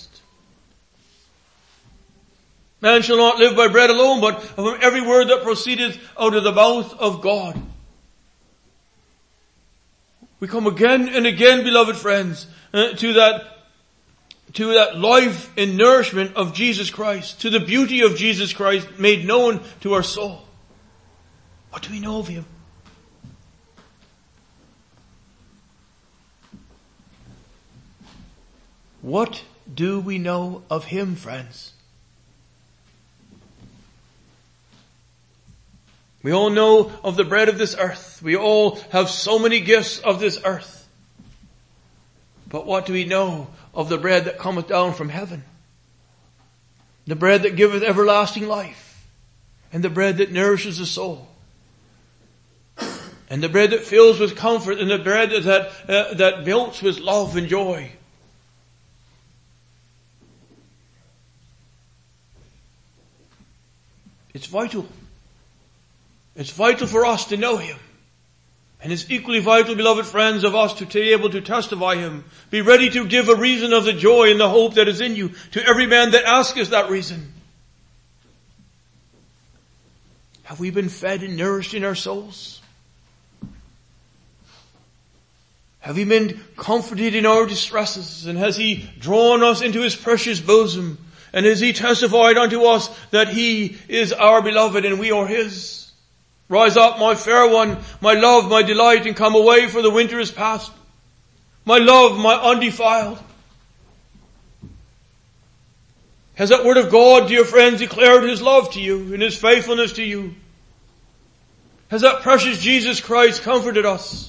Man shall not live by bread alone, but from every word that proceedeth out of the mouth of God. We come again and again, beloved friends, to that life and nourishment of Jesus Christ, to the beauty of Jesus Christ made known to our soul. What do we know of Him? What do we know of Him, friends? We all know of the bread of this earth. We all have so many gifts of this earth. But what do we know of the bread that cometh down from heaven? The bread that giveth everlasting life. And the bread that nourishes the soul. And the bread that fills with comfort, and the bread that melts with love and joy. It's vital. It's vital for us to know Him. And it's equally vital, beloved friends, of us to be able to testify Him. Be ready to give a reason of the joy and the hope that is in you to every man that asketh that reason. Have we been fed and nourished in our souls? Have we been comforted in our distresses? And has He drawn us into His precious bosom? And has He testified unto us that He is our beloved and we are His? Rise up, my fair one, my love, my delight, and come away, for the winter is past. My love, my undefiled. Has that word of God, dear friends, declared His love to you and His faithfulness to you? Has that precious Jesus Christ comforted us?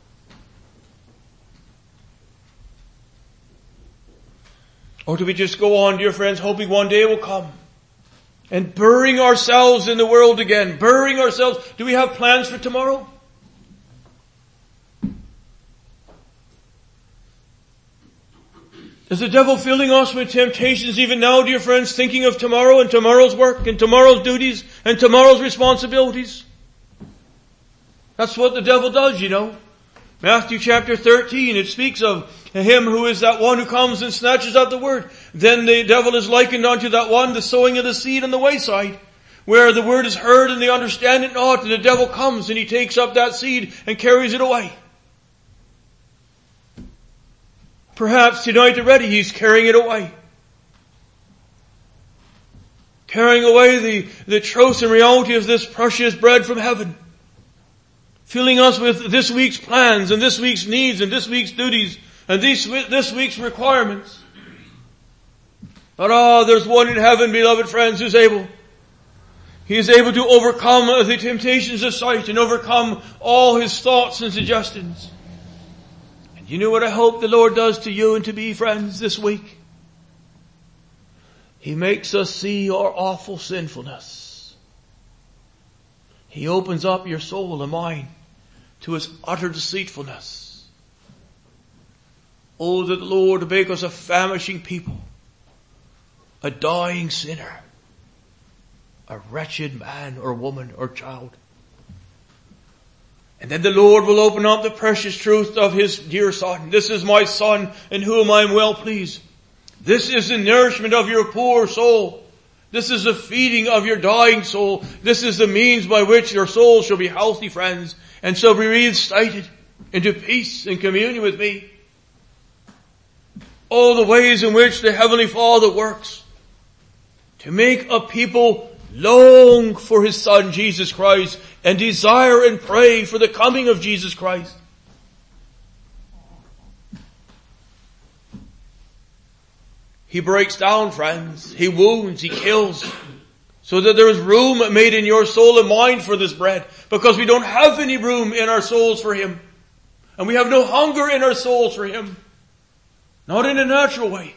Or do we just go on, dear friends, hoping one day will come and burying ourselves in the world again, burying ourselves? Do we have plans for tomorrow? Is the devil filling us with temptations even now, dear friends, thinking of tomorrow and tomorrow's work and tomorrow's duties and tomorrow's responsibilities? That's what the devil does, you know. Matthew chapter 13, it speaks of Him who is that one who comes and snatches out the word. Then the devil is likened unto that one, the sowing of the seed on the wayside, where the word is heard and they understand it not, and the devil comes and he takes up that seed and carries it away. Perhaps tonight already he's carrying it away. Carrying away the truth and reality of this precious bread from heaven. Filling us with this week's plans and this week's needs and this week's duties and this week's requirements. But there's one in heaven, beloved friends, who's able. He is able to overcome the temptations of sight and overcome all his thoughts and suggestions. And you know what I hope the Lord does to you and to me, friends, this week? He makes us see our awful sinfulness. He opens up your soul and mind to its utter deceitfulness. Oh, that the Lord make us a famishing people, a dying sinner, a wretched man or woman or child. And then the Lord will open up the precious truth of His dear Son. This is my Son in whom I am well pleased. This is the nourishment of your poor soul. This is the feeding of your dying soul. This is the means by which your soul shall be healthy, friends, and shall be reinstated into peace and communion with me. All the ways in which the Heavenly Father works to make a people long for His Son, Jesus Christ, and desire and pray for the coming of Jesus Christ. He breaks down, friends. He wounds. He kills. So that there is room made in your soul and mind for this bread. Because we don't have any room in our souls for Him. And we have no hunger in our souls for Him. Not in a natural way.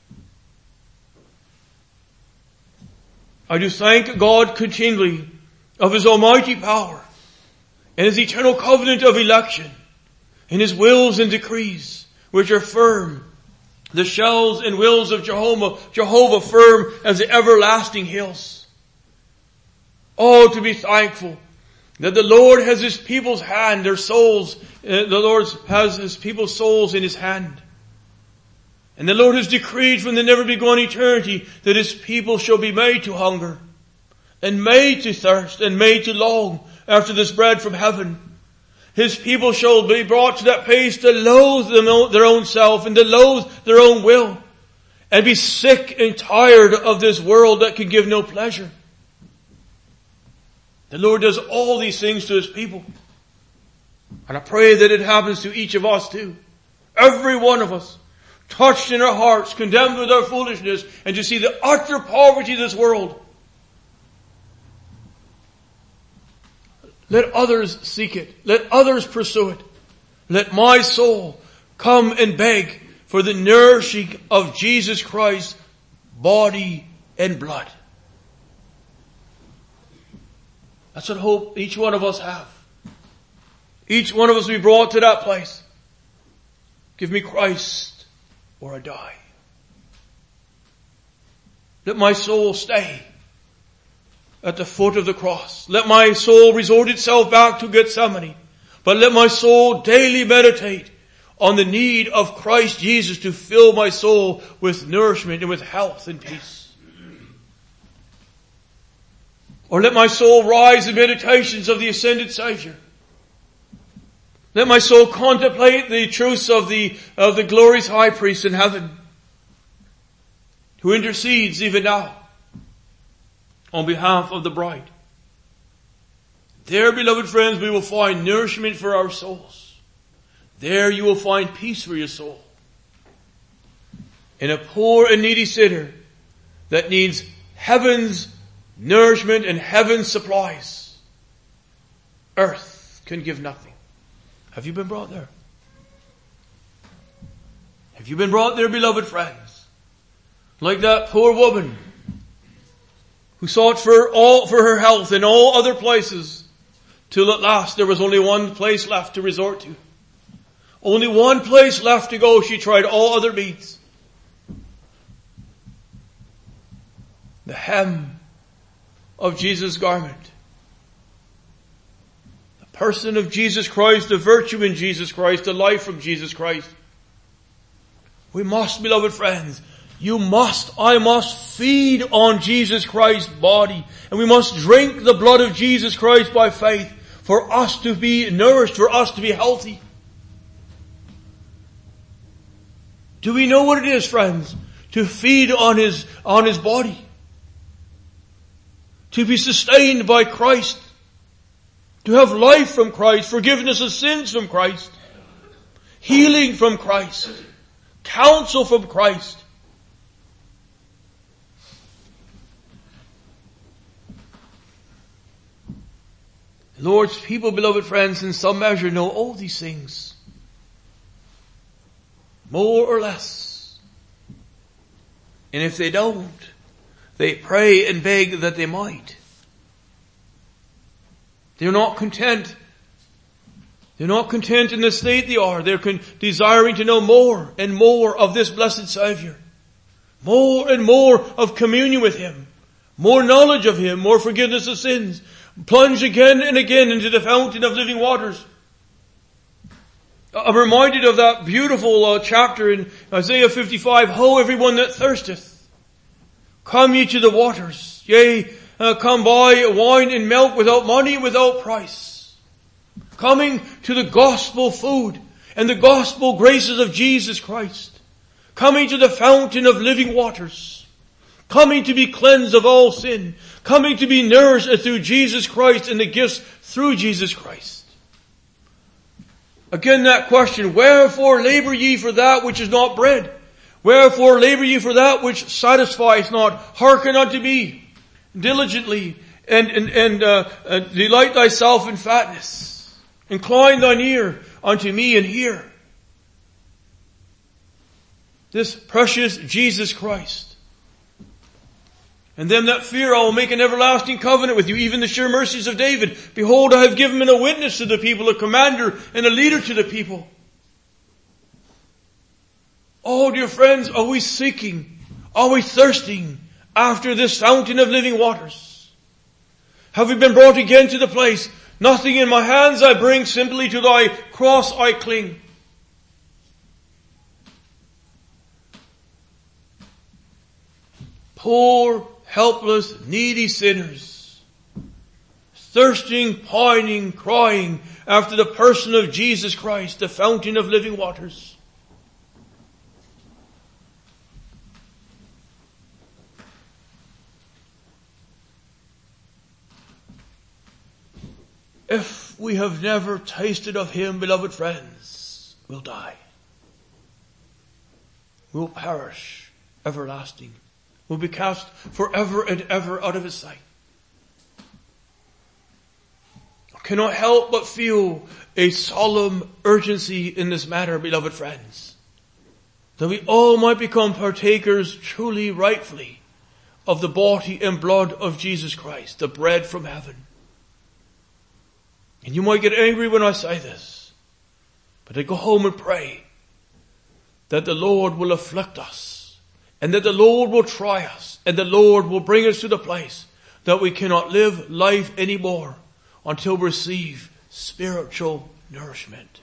I do thank God continually of His almighty power and His eternal covenant of election and His wills and decrees, which are firm. The shells and wills of Jehovah firm as the everlasting hills. Oh, to be thankful that the Lord has His people's hand, their souls, the Lord has His people's souls in His hand. And the Lord has decreed from the never begun eternity that His people shall be made to hunger and made to thirst and made to long after this bread from heaven. His people shall be brought to that place to loathe their own self and to loathe their own will and be sick and tired of this world that can give no pleasure. The Lord does all these things to His people. And I pray that it happens to each of us too. Every one of us, touched in our hearts, condemned with our foolishness, and to see the utter poverty of this world. Let others seek it. Let others pursue it. Let my soul come and beg for the nourishing of Jesus Christ's body and blood. That's what hope each one of us have. Each one of us will be brought to that place. Give me Christ or I die. Let my soul stay at the foot of the cross. Let my soul resort itself back to Gethsemane. But let my soul daily meditate on the need of Christ Jesus to fill my soul with nourishment and with health and peace. Or let my soul rise in meditations of the ascended Savior. Let my soul contemplate the truths of the glorious high priest in heaven, who intercedes even now on behalf of the bride. There, beloved friends, we will find nourishment for our souls. There you will find peace for your soul. In a poor and needy sinner that needs heaven's nourishment and heaven's supplies, earth can give nothing. Have you been brought there? Have you been brought there, beloved friends? Like that poor woman who sought for her health in all other places, till at last there was only one place left to resort to. Only one place left to go. She tried all other means. The hem of Jesus' garment. The person of Jesus Christ, the virtue in Jesus Christ, the life of Jesus Christ. We must, beloved friends, I must feed on Jesus Christ's body. And we must drink the blood of Jesus Christ by faith for us to be nourished, for us to be healthy. Do we know what it is, friends, to feed on His body? To be sustained by Christ. To have life from Christ, forgiveness of sins from Christ, healing from Christ, counsel from Christ. The Lord's people, beloved friends, in some measure know all these things. More or less. And if they don't, they pray and beg that they might. They're not content. They're not content in the state they are. They're desiring to know more and more of this blessed Savior. More and more of communion with Him. More knowledge of Him. More forgiveness of sins. Plunge again and again into the fountain of living waters. I'm reminded of that beautiful chapter in Isaiah 55. Ho, everyone that thirsteth, come ye to the waters. Yea, come buy wine and milk without money and without price. Coming to the gospel food and the gospel graces of Jesus Christ. Coming to the fountain of living waters. Coming to be cleansed of all sin. Coming to be nourished through Jesus Christ and the gifts through Jesus Christ. Again that question, wherefore labor ye for that which is not bread? Wherefore labor ye for that which satisfies not? Hearken unto me diligently and delight thyself in fatness. Incline thine ear unto me and hear. This precious Jesus Christ. And them that fear, I will make an everlasting covenant with you, even the sure mercies of David. Behold, I have given him a witness to the people, a commander and a leader to the people. Oh, dear friends, are we seeking, are we thirsting after this fountain of living waters? Have we been brought again to the place, nothing in my hands I bring, simply to thy cross I cling? Poor, helpless, needy sinners, thirsting, pining, crying after the person of Jesus Christ, the fountain of living waters. If we have never tasted of Him, beloved friends, we'll die. We'll perish everlasting. Will be cast forever and ever out of His sight. I cannot help but feel a solemn urgency in this matter, beloved friends, that we all might become partakers truly, rightfully, of the body and blood of Jesus Christ, the bread from heaven. And you might get angry when I say this, but I go home and pray that the Lord will afflict us, and that the Lord will try us, and the Lord will bring us to the place that we cannot live life anymore until we receive spiritual nourishment.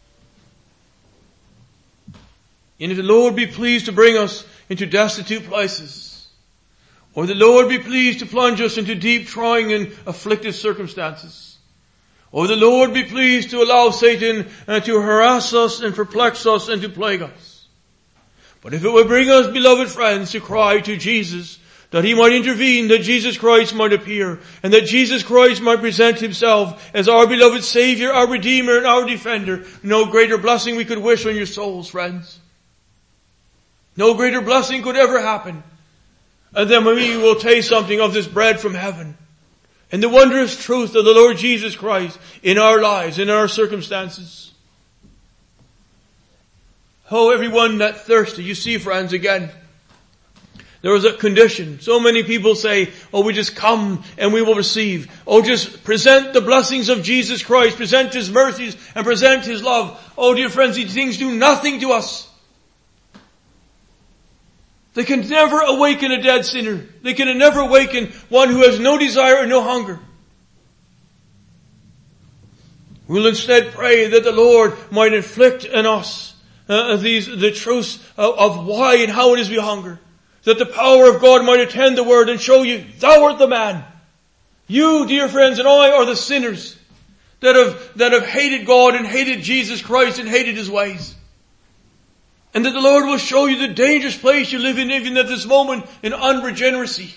And if the Lord be pleased to bring us into destitute places, or the Lord be pleased to plunge us into deep trying and afflictive circumstances, or the Lord be pleased to allow Satan to harass us and perplex us and to plague us. But if it would bring us, beloved friends, to cry to Jesus, that He might intervene, that Jesus Christ might appear, and that Jesus Christ might present Himself as our beloved Savior, our Redeemer, and our Defender, no greater blessing we could wish on your souls, friends. No greater blessing could ever happen. And then we will taste something of this bread from heaven, and the wondrous truth of the Lord Jesus Christ in our lives, in our circumstances. Oh, everyone that thirsty, you see, friends, again, there is a condition. So many people say, oh, we just come and we will receive. Oh, just present the blessings of Jesus Christ, present His mercies and present His love. Oh, dear friends, these things do nothing to us. They can never awaken a dead sinner. They can never awaken one who has no desire and no hunger. We'll instead pray that the Lord might inflict in us the truths of why and how it is we hunger. That the power of God might attend the word and show you, thou art the man. You, dear friends, and I are the sinners that have hated God and hated Jesus Christ and hated His ways. And that the Lord will show you the dangerous place you live in even at this moment in unregeneracy.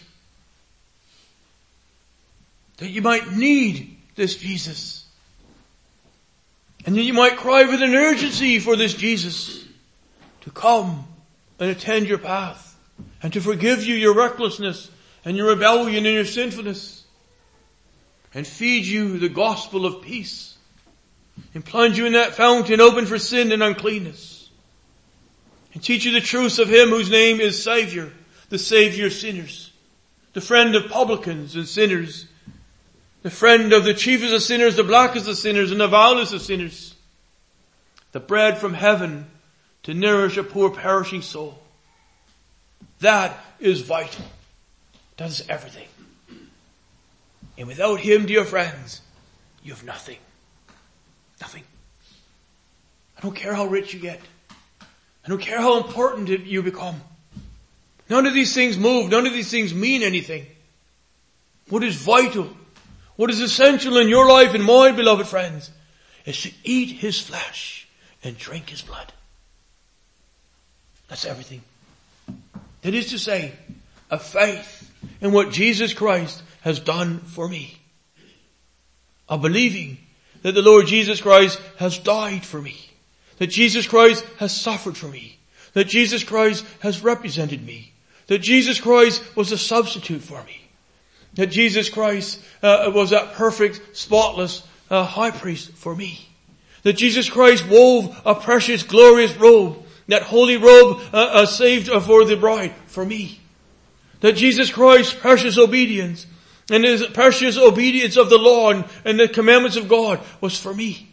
That you might need this Jesus. And that you might cry with an urgency for this Jesus to come and attend your path. And to forgive you your recklessness and your rebellion and your sinfulness. And feed you the gospel of peace. And plunge you in that fountain open for sin and uncleanness. And teach you the truths of Him whose name is Savior, the Savior of sinners, the friend of publicans and sinners, the friend of the chiefest of sinners, the blackest of sinners, and the vilest of sinners, the bread from heaven to nourish a poor perishing soul. That is vital. That is everything. And without Him, dear friends, you have nothing. Nothing. I don't care how rich you get. I don't care how important you become. None of these things move. None of these things mean anything. What is vital, what is essential in your life and mine, beloved friends, is to eat His flesh and drink His blood. That's everything. That is to say, a faith in what Jesus Christ has done for me. A believing that the Lord Jesus Christ has died for me. That Jesus Christ has suffered for me. That Jesus Christ has represented me. That Jesus Christ was a substitute for me. That Jesus Christ was that perfect, spotless high priest for me. That Jesus Christ wove a precious, glorious robe. That holy robe saved for the bride for me. That Jesus Christ's precious obedience and His precious obedience of the law and the commandments of God was for me.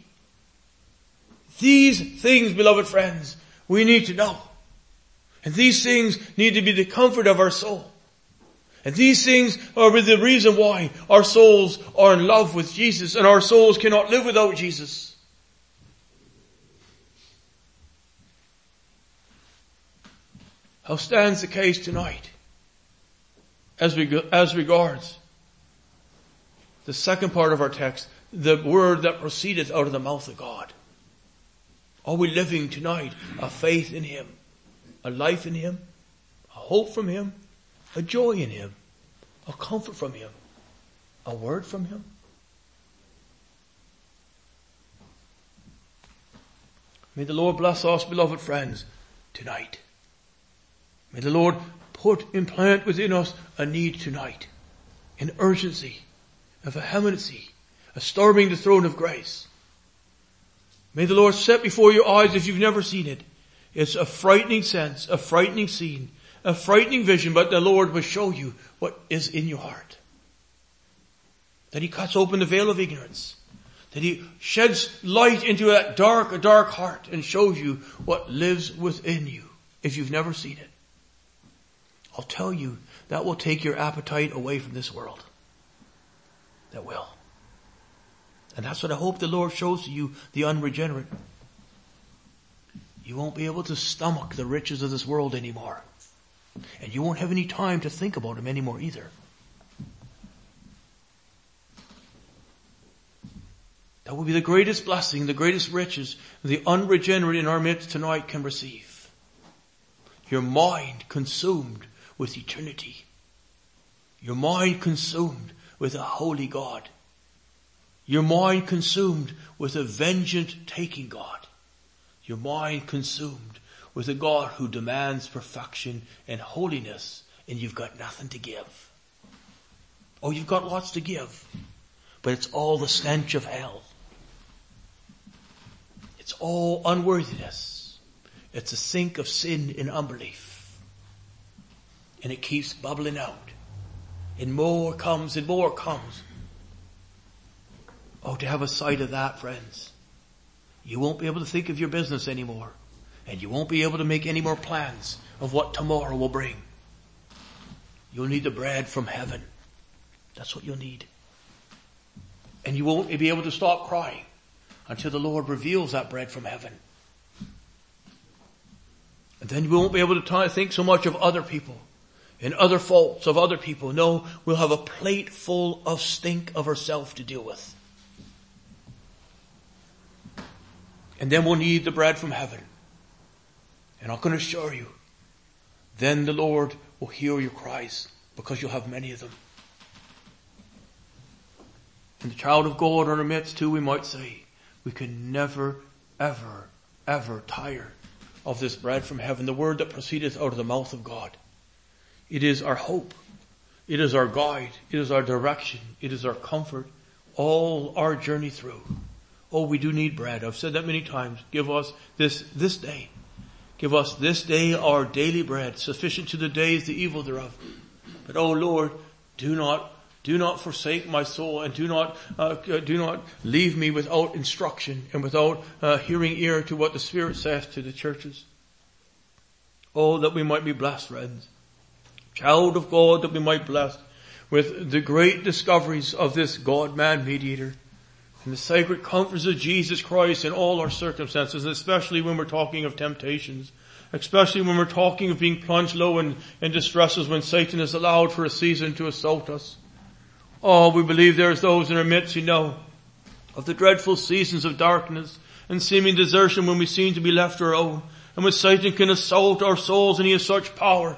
These things, beloved friends, we need to know. And these things need to be the comfort of our soul. And these things are the reason why our souls are in love with Jesus and our souls cannot live without Jesus. How stands the case tonight as regards the second part of our text, the word that proceedeth out of the mouth of God? Are we living tonight a faith in Him, a life in Him, a hope from Him, a joy in Him, a comfort from Him, a word from Him? May the Lord bless us, beloved friends, tonight. May the Lord implant within us a need tonight, an urgency, a vehemency, a storming the throne of grace. May the Lord set before your eyes, if you've never seen it, it's a frightening sense, a frightening scene, a frightening vision, but the Lord will show you what is in your heart. That He cuts open the veil of ignorance. That he sheds light into that dark heart and shows you what lives within you if you've never seen it. I'll tell you, that will take your appetite away from this world. That will. And that's what I hope the Lord shows to you, the unregenerate. You won't be able to stomach the riches of this world anymore. And you won't have any time to think about them anymore either. That will be the greatest blessing, the greatest riches the unregenerate in our midst tonight can receive. Your mind consumed with eternity. Your mind consumed with a holy God. Your mind consumed with a vengeance-taking God. Your mind consumed with a God who demands perfection and holiness, and you've got nothing to give. Oh, you've got lots to give, but it's all the stench of hell. It's all unworthiness. It's a sink of sin and unbelief. And it keeps bubbling out. And more comes and more comes. Oh, to have a sight of that, friends. You won't be able to think of your business anymore. And you won't be able to make any more plans of what tomorrow will bring. You'll need the bread from heaven. That's what you'll need. And you won't be able to stop crying until the Lord reveals that bread from heaven. And then you won't be able to think so much of other people and other faults of other people. No, we'll have a plate full of stink of ourselves to deal with. And then we'll need the bread from heaven. And I can assure you, then the Lord will hear your cries because you'll have many of them. And the child of God in our midst too, we might say, we can never, ever, ever tire of this bread from heaven, the word that proceedeth out of the mouth of God. It is our hope. It is our guide. It is our direction. It is our comfort all our journey through. Oh, we do need bread. I've said that many times. Give us this day. Give us this day our daily bread, sufficient to the days, the evil thereof. But oh Lord, do not forsake my soul, and do not leave me without instruction and without hearing ear to what the Spirit says to the churches. Oh, that we might be blessed, friends. Child of God, that we might be blessed with the great discoveries of this God-man mediator and the sacred comforts of Jesus Christ in all our circumstances, especially when we're talking of temptations, especially when we're talking of being plunged low in distresses when Satan is allowed for a season to assault us. Oh, we believe there's those in our midst who know of the dreadful seasons of darkness and seeming desertion when we seem to be left our own. And when Satan can assault our souls, and he has such power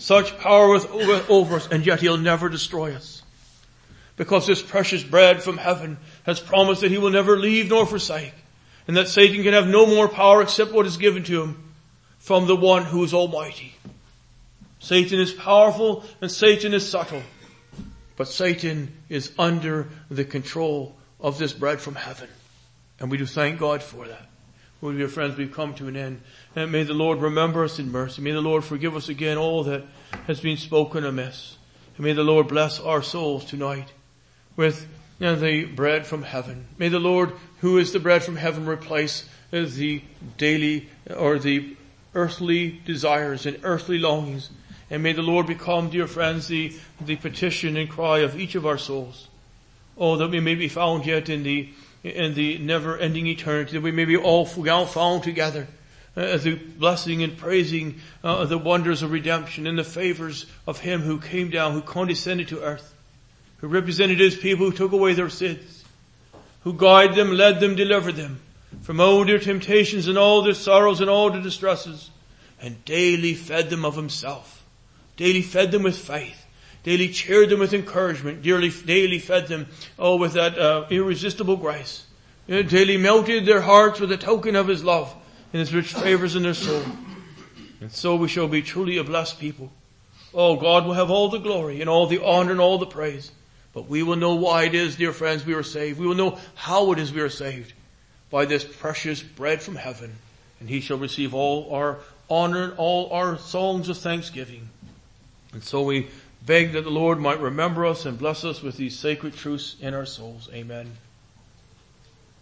over us, and yet he'll never destroy us. Because this precious bread from heaven has promised that he will never leave nor forsake, and that Satan can have no more power except what is given to him from the one who is almighty. Satan is powerful and Satan is subtle. But Satan is under the control of this bread from heaven. And we do thank God for that. Well, dear friends, we've come to an end. And may the Lord remember us in mercy. May the Lord forgive us again all that has been spoken amiss. And may the Lord bless our souls tonight with the bread from heaven. May the Lord, who is the bread from heaven, replace the daily or the earthly desires and earthly longings. And may the Lord become, dear friends, the petition and cry of each of our souls. Oh, that we may be found yet in the never-ending eternity, that we may be all found together, the blessing and praising the wonders of redemption and the favors of Him who came down, who condescended to earth, who represented His people, who took away their sins, who guided them, led them, delivered them from all their temptations and all their sorrows and all their distresses, and daily fed them of Himself. Daily fed them with faith. Daily cheered them with encouragement. Daily fed them, with that irresistible grace. Daily melted their hearts with a token of His love and His rich favors in their soul. And so we shall be truly a blessed people. Oh, God will have all the glory and all the honor and all the praise. But we will know why it is, dear friends, we are saved. We will know how it is we are saved. By this precious bread from heaven. And He shall receive all our honor and all our songs of thanksgiving. And so we beg that the Lord might remember us and bless us with these sacred truths in our souls. Amen.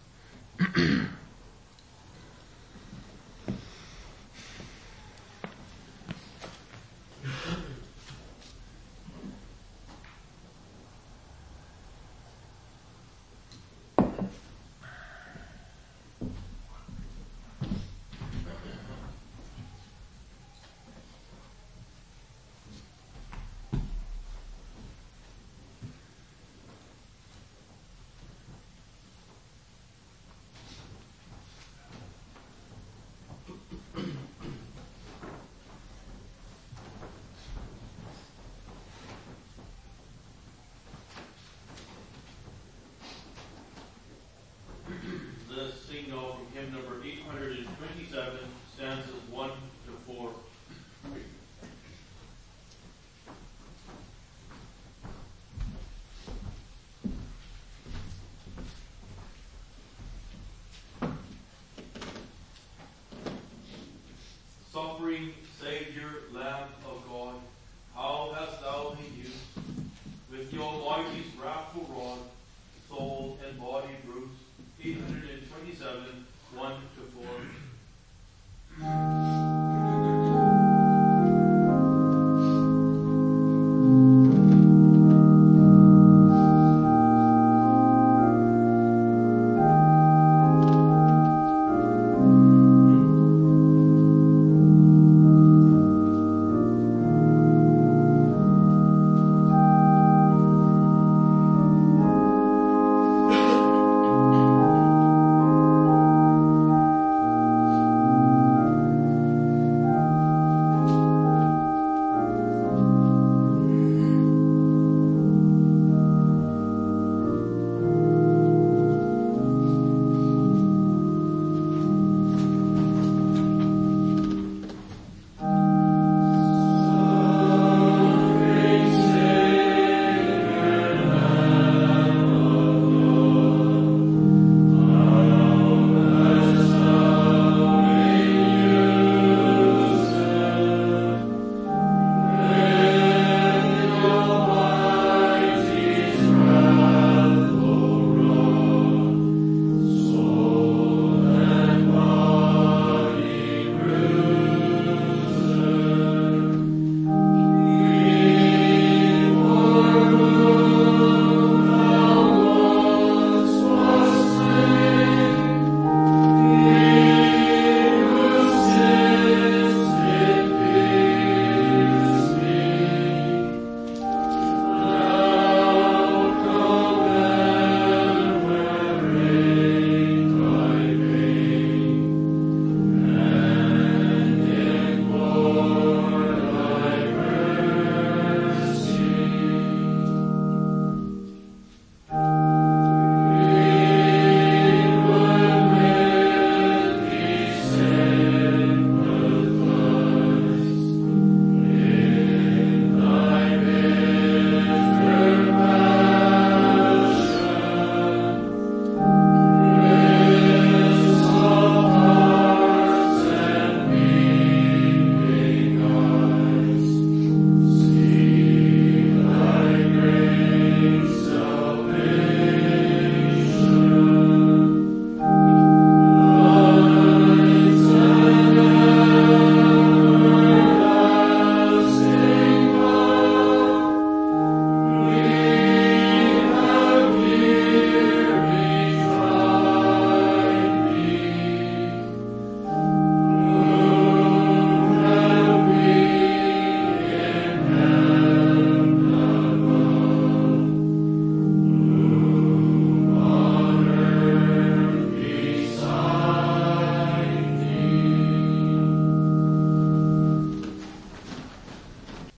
Let us sing now from hymn number 827, stanzas 1 to 4. Suffering Savior, Lamb